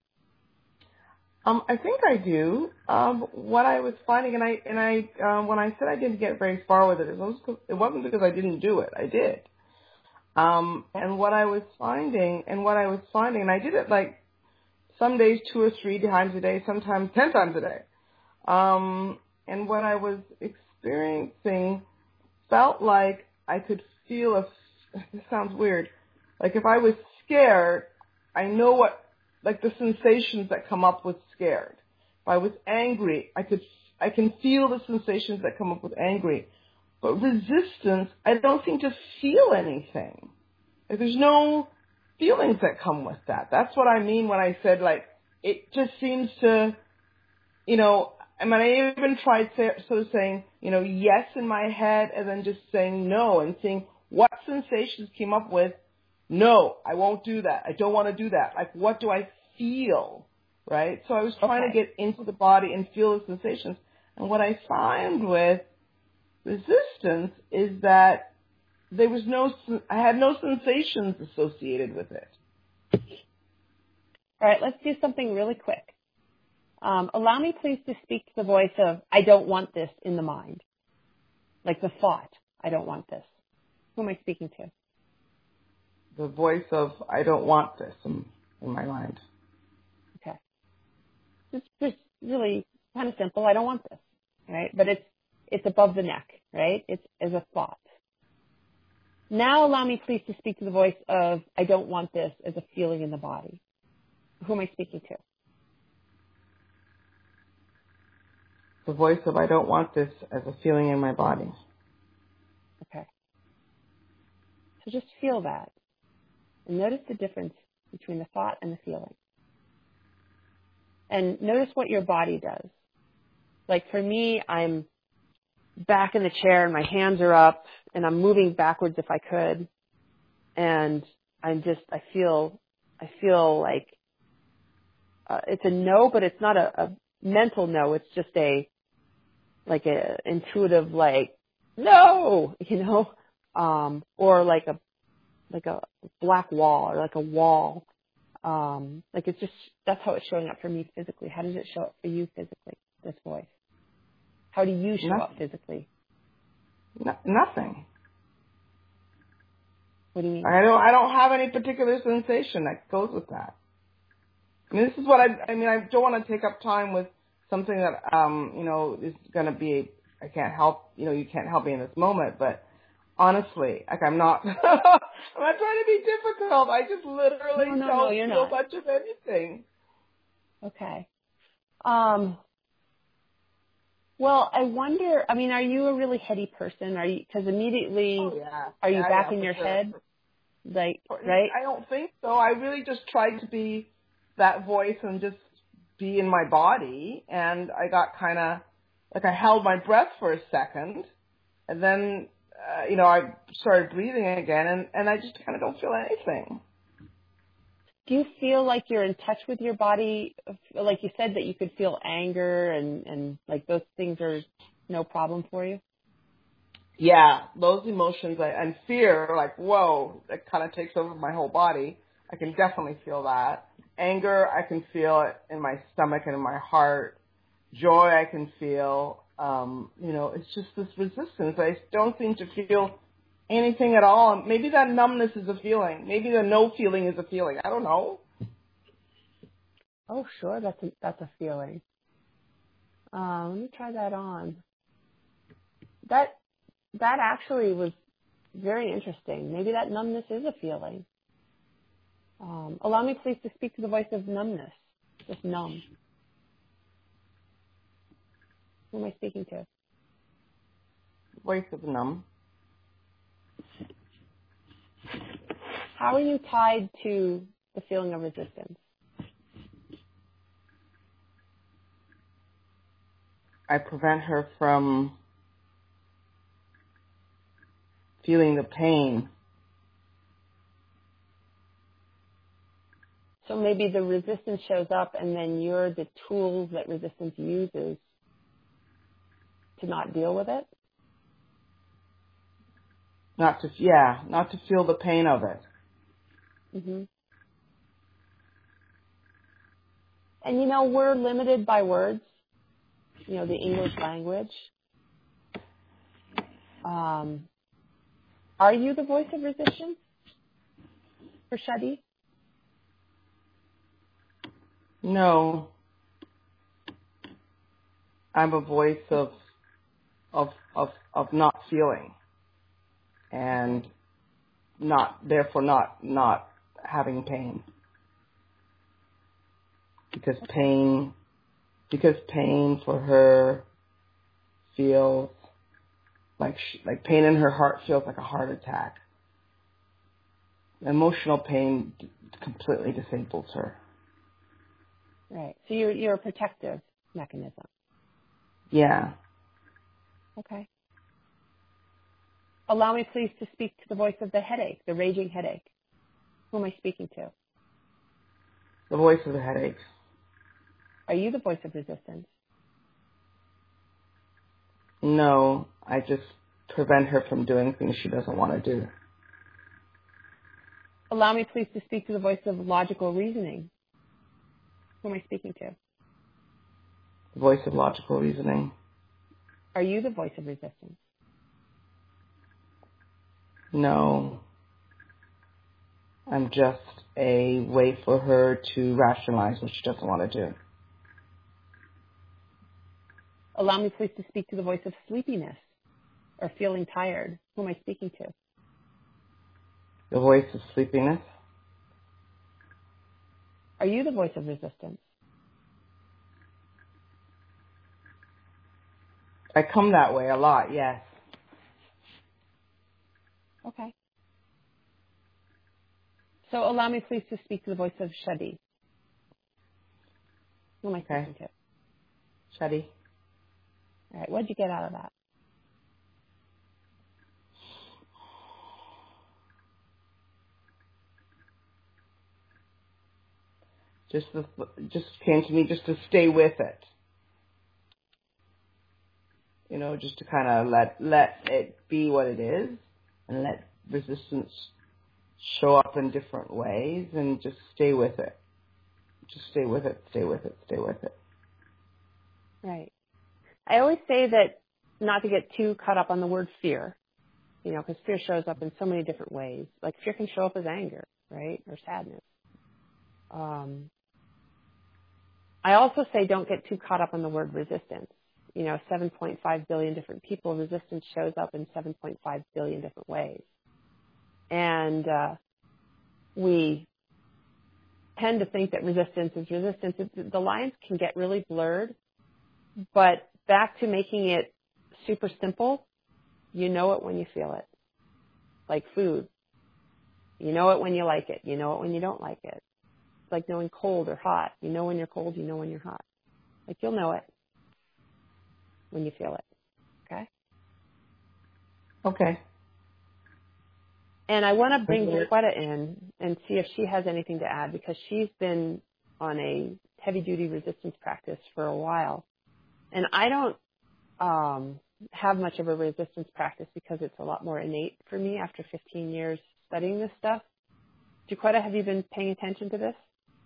Um, I think I do. Um, what I was finding, and I and I um, when I said I didn't get very far with it, it wasn't it wasn't because I didn't do it. I did. Um, and what I was finding, and what I was finding, and I did it like some days two or three times a day, sometimes ten times a day. Um, and what I was experiencing felt like I could feel a. This sounds weird. Like if I was scared, I know what. Like the sensations that come up with scared. If I was angry, I could, I can feel the sensations that come up with angry. But resistance, I don't seem to feel anything. Like there's no feelings that come with that. That's what I mean when I said like, it just seems to, you know, I mean, I even tried sort of saying, you know, yes in my head and then just saying no and seeing what sensations came up with. No, I won't do that. I don't want to do that. Like, what do I feel, right? So I was trying okay. to get into the body and feel the sensations. And what I find with resistance is that there was no, I had no sensations associated with it. All right, let's do something really quick. Um, allow me, please, to speak to the voice of, I don't want this in the mind. Like the thought, I don't want this. Who am I speaking to? The voice of, I don't want this in, in my mind. Okay. It's just really kind of simple. I don't want this, right? But it's, it's above the neck, right? It's as a thought. Now allow me, please, to speak to the voice of, I don't want this as a feeling in the body. Who am I speaking to? The voice of, I don't want this as a feeling in my body. Okay. So just feel that. And notice the difference between the thought and the feeling. And notice what your body does. Like for me, I'm back in the chair and my hands are up and I'm moving backwards if I could. And I'm just, I feel, I feel like uh, it's a no, but it's not a, a mental no. It's just a, like a intuitive, like, no, you know, um, or like a, like a black wall or like a wall. Um, like it's just, that's how it's showing up for me physically. How does it show up for you physically, this voice? How do you show nothing. up physically? No, nothing. What do you mean? I don't, I don't have any particular sensation that goes with that. I mean, this is what I, I mean, I don't want to take up time with something that, um, you know, is going to be, I can't help, you know, you can't help me in this moment, but honestly, like I'm not, I'm not trying to be difficult. I just literally no, no, don't no, you're feel not. much of anything. Okay. Um, well, I wonder, I mean, are you a really heady person? Are you, because immediately, Oh, yeah. are you yeah, back yeah, in your sure. head? Like, right? I don't think so. I really just tried to be that voice and just be in my body. And I got kind of, like I held my breath for a second. And then, uh, you know, I started breathing again. And, and I just kind of don't feel anything. Do do you feel like you're in touch with your body? Like you said that you could feel anger and, and like those things are no problem for you? Yeah, those emotions I, and fear, like, whoa, that kind of takes over my whole body. I can definitely feel that. Anger, I can feel it in my stomach and in my heart. Joy, I can feel. Um, you know, it's just this resistance. I don't seem to feel anything at all. Maybe that numbness is a feeling. Maybe the no feeling is a feeling. I don't know. Oh, sure, that's a, that's a feeling. Uh, let me try that on. That that actually was very interesting. Maybe that numbness is a feeling. Um, allow me, please, to speak to the voice of numbness. Just numb. Who am I speaking to? Voice of numb. How are you tied to the feeling of resistance? I prevent her from feeling the pain. So maybe the resistance shows up and then you're the tools that resistance uses to not deal with it? Not to, yeah, not to feel the pain of it. Mm-hmm. And you know, we're limited by words, you know, the English language. Um, are you the voice of resistance for Shadi? No. I'm a voice of, of, of, of not feeling and not, therefore not, not having pain. Because pain, because pain for her feels like, she, like pain in her heart feels like a heart attack. Emotional pain completely disables her. Right. So you're, you're a protective mechanism. Yeah. Okay. Allow me, please, to speak to the voice of the headache, the raging headache. Who am I speaking to? The voice of the headache. Are you the voice of resistance? No, I just prevent her from doing things she doesn't want to do. Allow me, please, to speak to the voice of logical reasoning. Who am I speaking to? The voice of logical reasoning. Are you the voice of resistance? No. I'm just a way for her to rationalize what she doesn't want to do. Allow me, please, to speak to the voice of sleepiness or feeling tired. Who am I speaking to? The voice of sleepiness. Are you the voice of resistance? I come that way a lot, yes. Okay. So allow me, please, to speak to the voice of Shadi. Who am I Okay. speaking to? Shadi. All right. What did you get out of that? Just, the, just came to me just to stay with it. You know, just to kind of let let it be what it is, and let resistance show up in different ways, and just stay with it. Just stay with it, stay with it, stay with it. Right. I always say that not to get too caught up on the word fear, you know, because fear shows up in so many different ways. Like fear can show up as anger, right, or sadness. Um, I also say don't get too caught up on the word resistance. You know, seven point five billion different people, resistance shows up in seven point five billion different ways. And uh, we tend to think that resistance is resistance. It, the lines can get really blurred, but back to making it super simple, you know it when you feel it. Like food. You know it when you like it. You know it when you don't like it. It's like knowing cold or hot. You know when you're cold, you know when you're hot. Like you'll know it when you feel it. Okay? Okay. And I want to bring Dequetta in and see if she has anything to add, because she's been on a heavy-duty resistance practice for a while. And I don't um, have much of a resistance practice because it's a lot more innate for me after fifteen years studying this stuff. Dequetta, have you been paying attention to this?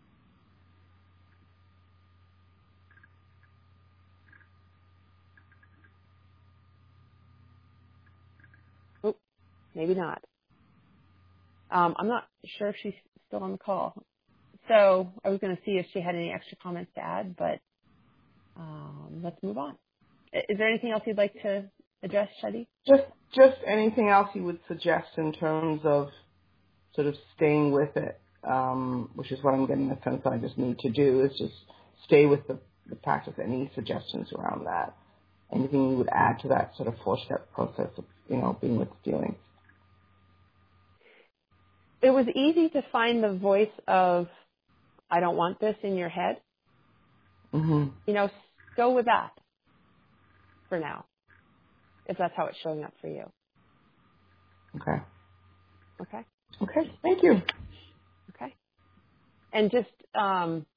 Oh, maybe not. Um, I'm not sure if she's still on the call. So I was going to see if she had any extra comments to add, but um, let's move on. Is there anything else you'd like to address, Shadi? Just, just anything else you would suggest in terms of sort of staying with it, um, which is what I'm getting the sense that I just need to do, is just stay with the, the practice. Any suggestions around that? Anything you would add to that sort of four-step process of, you know, being with the feelings? It was easy to find the voice of, I don't want this in your head. Mm-hmm. You know, go with that for now, if that's how it's showing up for you. Okay. Okay. Okay. Thank you. Okay. And just, um,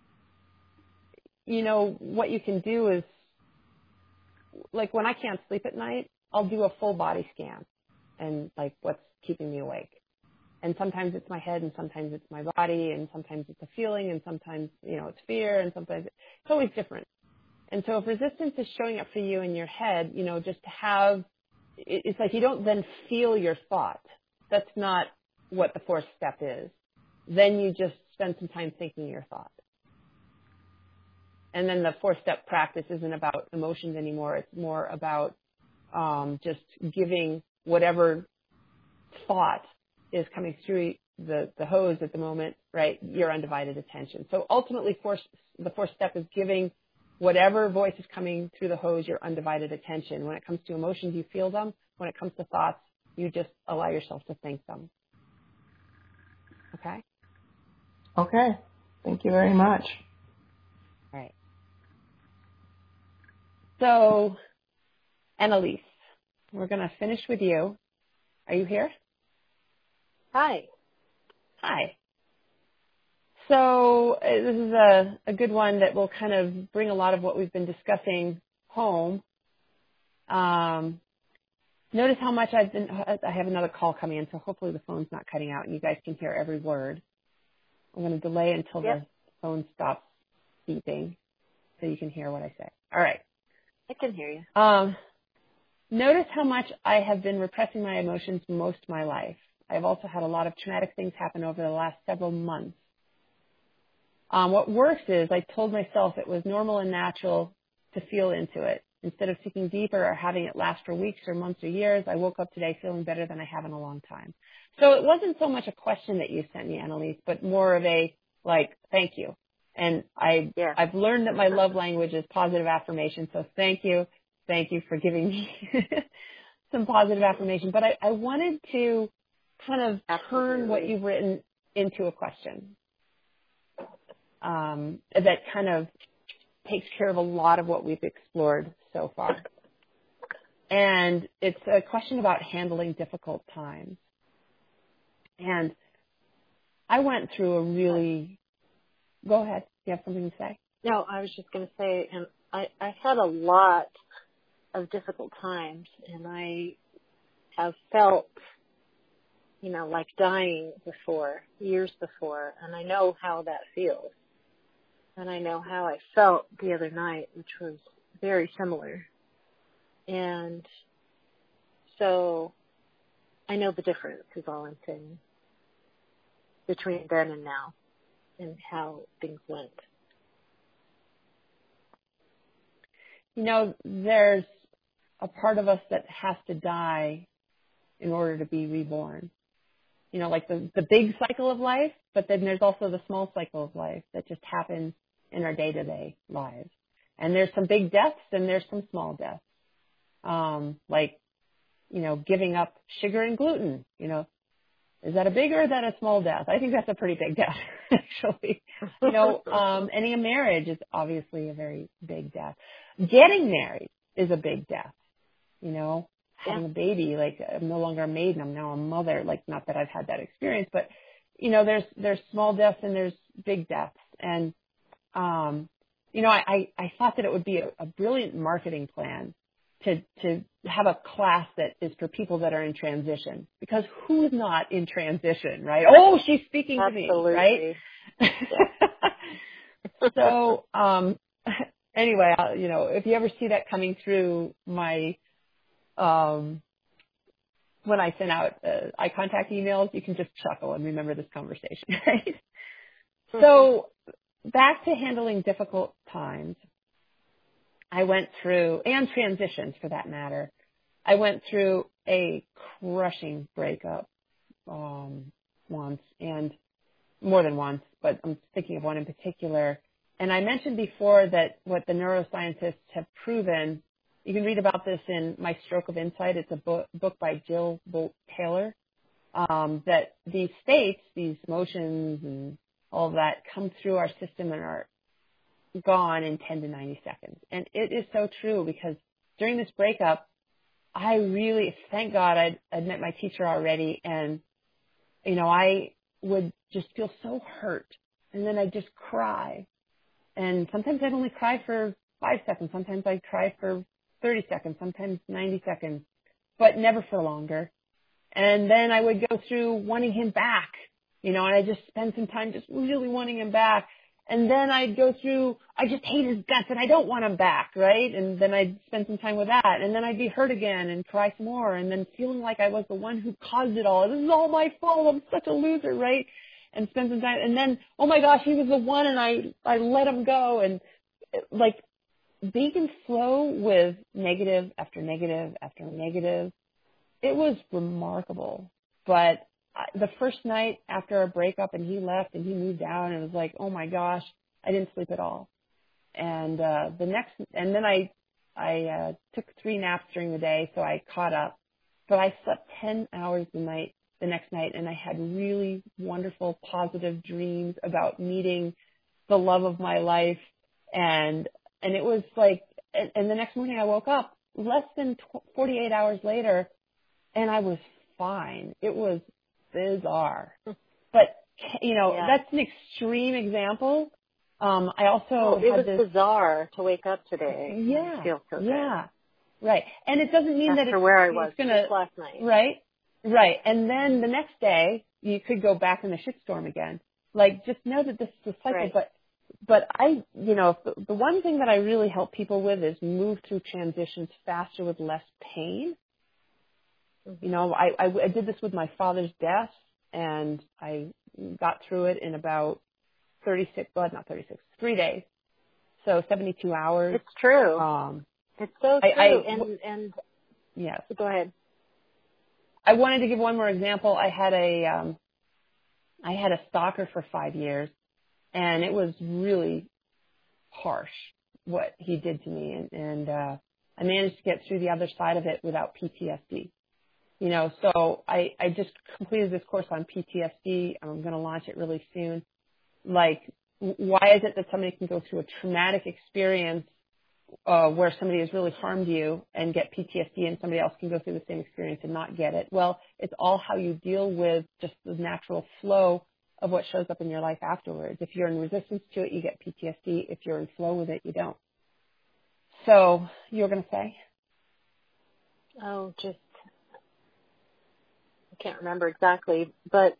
you know, what you can do is, like when I can't sleep at night, I'll do a full body scan and like what's keeping me awake. And sometimes it's my head, and sometimes it's my body, and sometimes it's a feeling, and sometimes, you know, it's fear, and sometimes it's always different. And so if resistance is showing up for you in your head, you know, just to have, it's like you don't then feel your thought. That's not what the fourth step is. Then you just spend some time thinking your thought. And then the fourth step practice isn't about emotions anymore. It's more about um, just giving whatever thought is coming through the, the hose at the moment, right, your undivided attention. So ultimately, fourth, the fourth step is giving whatever voice is coming through the hose your undivided attention. When it comes to emotions, you feel them. When it comes to thoughts, you just allow yourself to think them. Okay? Okay. Thank you very much. All right. So, Annalise, we're going to finish with you. Are you here? Hi. Hi. So uh, this is a, a good one that will kind of bring a lot of what we've been discussing home. Um, notice how much I've been, I have another call coming in, so hopefully the phone's not cutting out and you guys can hear every word. I'm going to delay until yep. the phone stops beeping so you can hear what I say. All right. I can hear you. Um, notice how much I have been repressing my emotions most of my life. I've also had a lot of traumatic things happen over the last several months. Um, what works is I told myself it was normal and natural to feel into it. Instead of seeking deeper or having it last for weeks or months or years, I woke up today feeling better than I have in a long time. So it wasn't so much a question that you sent me, Annalise, but more of a, like, thank you. And I, yeah. I've learned that my love language is positive affirmation, so thank you. Thank you for giving me some positive affirmation. But I, I wanted to kind of Absolutely. turn what you've written into a question um, that kind of takes care of a lot of what we've explored so far. And it's a question about handling difficult times. And I went through a really, go ahead, you have something to say? No, I was just going to say, and I, I've had a lot of difficult times, and I have felt, you know, like dying before, years before, and I know how that feels. And I know how I felt the other night, which was very similar. And so I know the difference is all I'm saying between then and now and how things went. You know, there's a part of us that has to die in order to be reborn. You know, like the, the big cycle of life, but then there's also the small cycle of life that just happens in our day-to-day lives. And there's some big deaths and there's some small deaths. Um, like, you know, giving up sugar and gluten, you know, is that a big or is that a small death? I think that's a pretty big death, actually. You know, um, ending a marriage is obviously a very big death. Getting married is a big death, you know. having Yeah. a baby. Like, I'm no longer a maiden, I'm now a mother. Like, not that I've had that experience, but, you know, there's, there's small deaths and there's big deaths. And, um, you know, I, I, I thought that it would be a, a brilliant marketing plan to, to have a class that is for people that are in transition, because who's not in transition, right? Oh, she's speaking Absolutely. to me, right? So, um, anyway, I'll, you know, if you ever see that coming through my, um, when I send out uh, eye contact emails, you can just chuckle and remember this conversation, right? So back to handling difficult times. I went through, and transitions for that matter, I went through a crushing breakup um, once, and more than once, but I'm thinking of one in particular. And I mentioned before that what the neuroscientists have proven, you can read about this in My Stroke of Insight. It's a book, book by Jill Bolt Taylor, um, that these states, these emotions and all of that come through our system and are gone in ten to ninety seconds. And it is so true, because during this breakup, I really, thank God I'd, I'd met my teacher already, and, you know, I would just feel so hurt, and then I'd just cry. And sometimes I'd only cry for five seconds. Sometimes I'd cry for thirty seconds, sometimes ninety seconds, but never for longer. And then I would go through wanting him back, you know, and I just spend some time just really wanting him back. And then I'd go through, I just hate his guts and I don't want him back, right? And then I'd spend some time with that. And then I'd be hurt again and cry some more. And then feeling like I was the one who caused it all. This is all my fault. I'm such a loser, right? And spend some time. And then, oh my gosh, he was the one, and I, I let him go. And like, being in flow with negative after negative after negative, it was remarkable. But the first night after a breakup and he left and he moved out, and it was like, oh my gosh, I didn't sleep at all. And uh, the next, and then I, I uh, took three naps during the day, so I caught up. But I slept ten hours the night, the next night, and I had really wonderful, positive dreams about meeting the love of my life. And and it was like, and, and the next morning I woke up less than forty-eight hours later, and I was fine. It was bizarre. But, you know, Yeah. that's an extreme example. Um, I also oh, it had was this, bizarre to wake up today. yeah, and feel so yeah, right. And it doesn't mean After that it's, where I was it's gonna, just last night. right, right. And then the next day, you could go back in the shitstorm again. Like, just know that this is a cycle. Right. But, but I, you know, the, the one thing that I really help people with is move through transitions faster with less pain. You know, I, I, I did this with my father's death, and I got through it in about thirty-six, well, not thirty-six, three days. So seventy-two hours. It's true. Um, it's so I, true. I, and, and yes. go ahead. I wanted to give one more example. I had a, um, I had a stalker for five years, and it was really harsh what he did to me. And, and uh, I managed to get through the other side of it without P T S D. You know, so I, I just completed this course on P T S D. I'm going to launch it really soon. Like, why is it that somebody can go through a traumatic experience uh, where somebody has really harmed you and get P T S D, and somebody else can go through the same experience and not get it? Well, it's all how you deal with just the natural flow of what shows up in your life afterwards. If you're in resistance to it, you get P T S D. If you're in flow with it, you don't. So, you were going to say? Oh, just, I can't remember exactly, but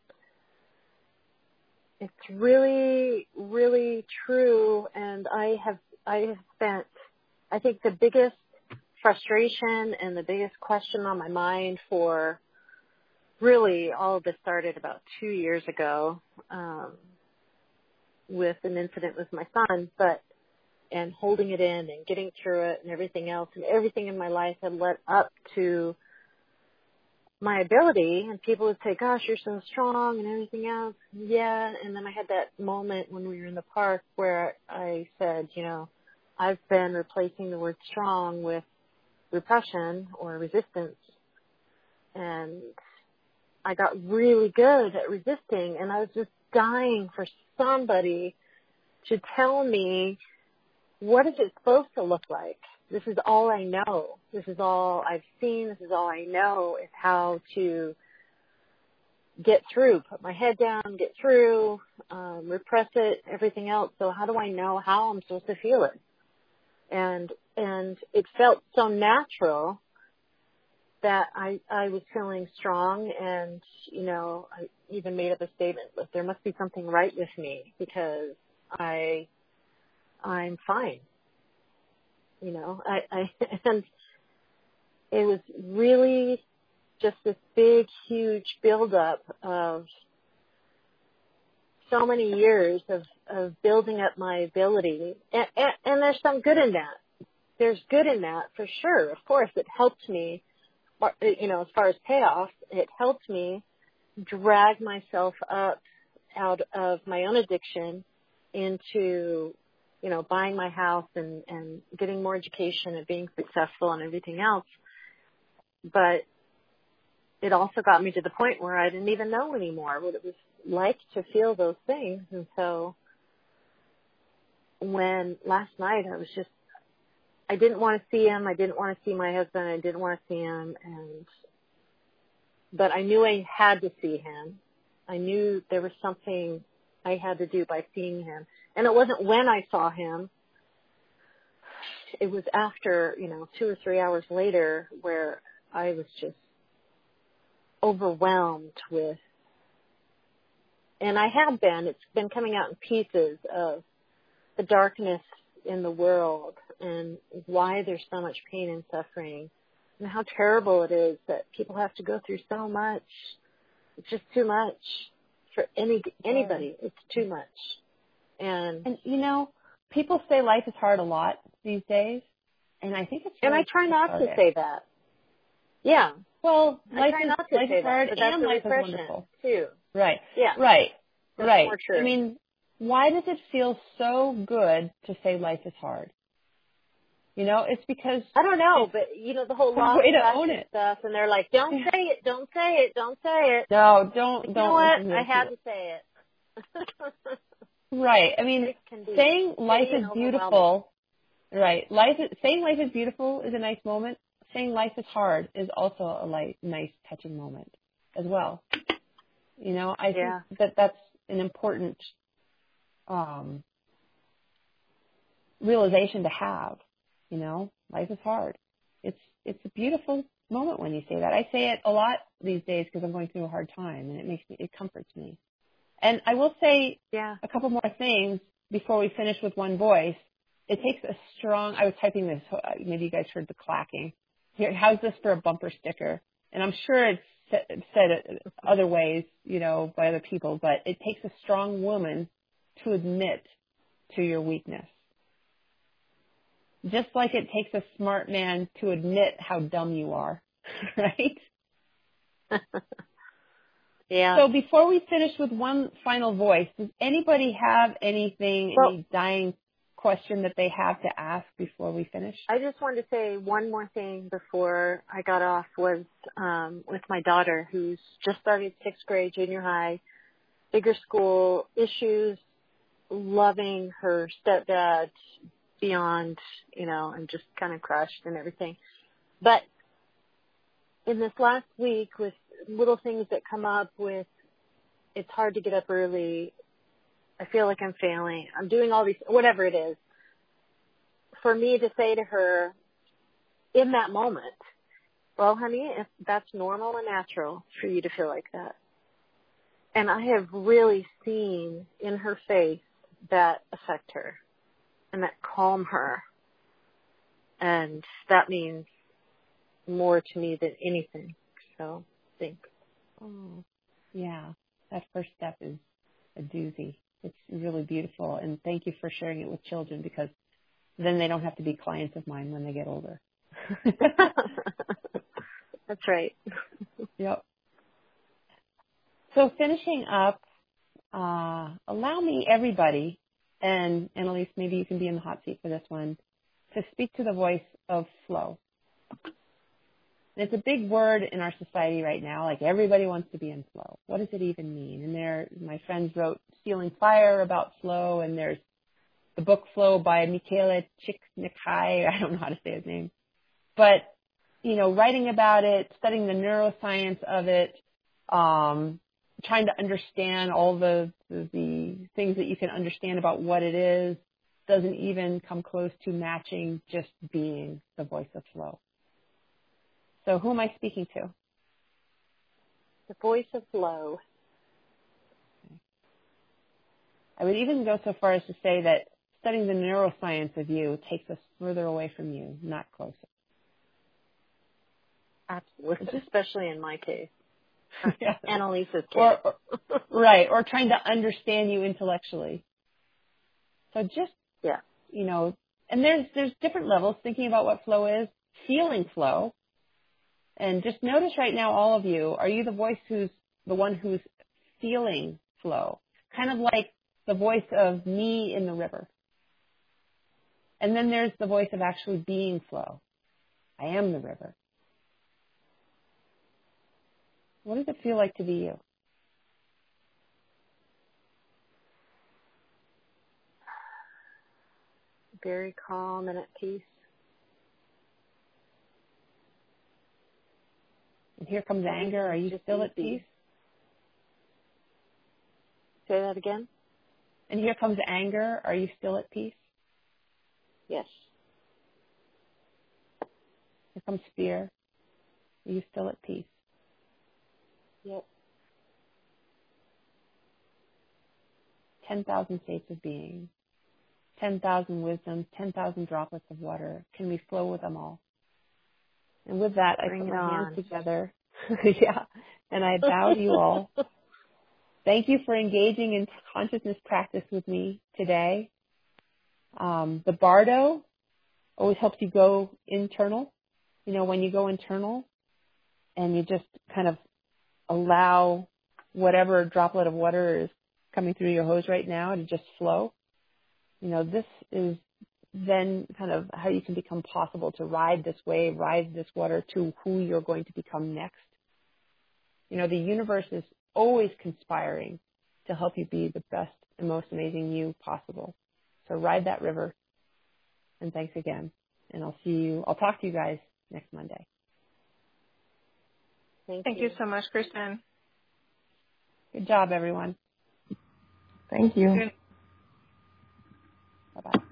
it's really, really true. And I have, I have spent, I think the biggest frustration and the biggest question on my mind for really all of this started about two years ago, um, with an incident with my son, but, and holding it in and getting through it and everything else, and everything in my life had led up to my ability, and people would say, gosh, you're so strong and everything else. Yeah. And then I had that moment when we were in the park where I said, you know, I've been replacing the word strong with repression or resistance. And I got really good at resisting, and I was just dying for somebody to tell me, what is it supposed to look like? This is all I know. This is all I've seen. This is all I know is how to get through, put my head down, get through, um, repress it, everything else. So how do I know how I'm supposed to feel it? And, and it felt so natural that I, I was feeling strong, and, you know, I even made up a statement, but there must be something right with me because I, I'm fine. You know, I, I, and it was really just this big, huge buildup of so many years of, of building up my ability. And, and, and there's some good in that. There's good in that for sure. Of course, it helped me, you know, as far as payoff, it helped me drag myself up out of my own addiction into, you know, buying my house and, and getting more education and being successful and everything else. But it also got me to the point where I didn't even know anymore what it was like to feel those things. And so when last night I was just, I didn't want to see him. I didn't want to see my husband. I didn't want to see him. And, but I knew I had to see him. I knew there was something I had to do by seeing him. And it wasn't when I saw him. It was after, you know, two or three hours later where I was just overwhelmed with, and I have been, it's been coming out in pieces of the darkness in the world and why there's so much pain and suffering and how terrible it is that people have to go through so much. It's just too much for any anybody. It's too much. And, and you know, people say life is hard a lot these days, and I think it's really and I try not to say that. Yeah. Well, life I try is, not to life say is hard that, and life is wonderful too. Right. Yeah. Right. That's right. more true. I mean, why does it feel so good to say life is hard? You know, it's because I don't know, but you know the whole law of attraction stuff, and they're like, "Don't say it, don't say it, don't say it." No, don't, but don't. You know what? I had to say it. Right. I mean, saying life is beautiful. Right. Life is, saying life is beautiful is a nice moment. Saying life is hard is also a light, nice, touching moment as well. You know, I yeah. think that that's an important um, realization to have. You know, life is hard. It's it's a beautiful moment when you say that. I say it a lot these days because I'm going through a hard time, and it makes me, it comforts me. And I will say yeah. a couple more things before we finish with one voice. It takes a strong. I was typing this. Maybe you guys heard the clacking. Here, how's this for a bumper sticker? And I'm sure it's said other ways, you know, by other people, but it takes a strong woman to admit to your weakness. Just like it takes a smart man to admit how dumb you are, right? Yeah. So before we finish with one final voice, does anybody have anything, well, any dying question that they have to ask before we finish? I just wanted to say one more thing before I got off was um, with my daughter who's just started sixth grade, junior high, bigger school, issues, loving her stepdad beyond, you know, and just kind of crushed and everything. But in this last week with little things that come up with, it's hard to get up early, I feel like I'm failing, I'm doing all these, whatever it is, for me to say to her in that moment, well, honey, if that's normal and natural for you to feel like that. And I have really seen in her face that affect her and that calm her. And that means more to me than anything. So, thanks. Oh, yeah. That first step is a doozy. It's really beautiful. And thank you for sharing it with children, because then they don't have to be clients of mine when they get older. That's right. Yep. So finishing up, uh, allow me, everybody, and Annalise, maybe you can be in the hot seat for this one, to speak to the voice of flow. And it's a big word in our society right now. Like, everybody wants to be in flow. What does it even mean? And there, my friends wrote Stealing Fire about flow, and there's the book Flow by Michaela Csikszentmihalyi. I don't know how to say his name. But, you know, writing about it, studying the neuroscience of it, um, trying to understand all the, the, the things that you can understand about what it is, doesn't even come close to matching just being the voice of flow. So who am I speaking to? The voice of flow. I would even go so far as to say that studying the neuroscience of you takes us further away from you, not closer. Absolutely, especially in my case. Yeah. Annalise's case. Or, or, right, or trying to understand you intellectually. So just, yeah. you know, and there's there's different levels, thinking about what flow is, feeling flow. And just notice right now, all of you, are you the voice who's the one who's feeling flow? Kind of like the voice of me in the river. And then there's the voice of actually being flow. I am the river. What does it feel like to be you? Very calm and at peace. And here comes anger. Are you still at peace? Say that again. And here comes anger. Are you still at peace? Yes. Here comes fear. Are you still at peace? Yep. ten thousand states of being, ten thousand wisdoms, ten thousand droplets of water. Can we flow with them all? And with that, Bring I put it my on. hands together. Yeah. And I bow to you all. Thank you for engaging in consciousness practice with me today. Um, the Bardo always helps you go internal. You know, when you go internal and you just kind of allow whatever droplet of water is coming through your hose right now to just flow. You know, this is then kind of how you can become possible to ride this wave, ride this water to who you're going to become next. You know, the universe is always conspiring to help you be the best and most amazing you possible. So ride that river. And thanks again. And I'll see you, I'll talk to you guys next Monday. Thank, Thank you. you so much, Kristen. Good job, everyone. Thank you. Good. Bye-bye.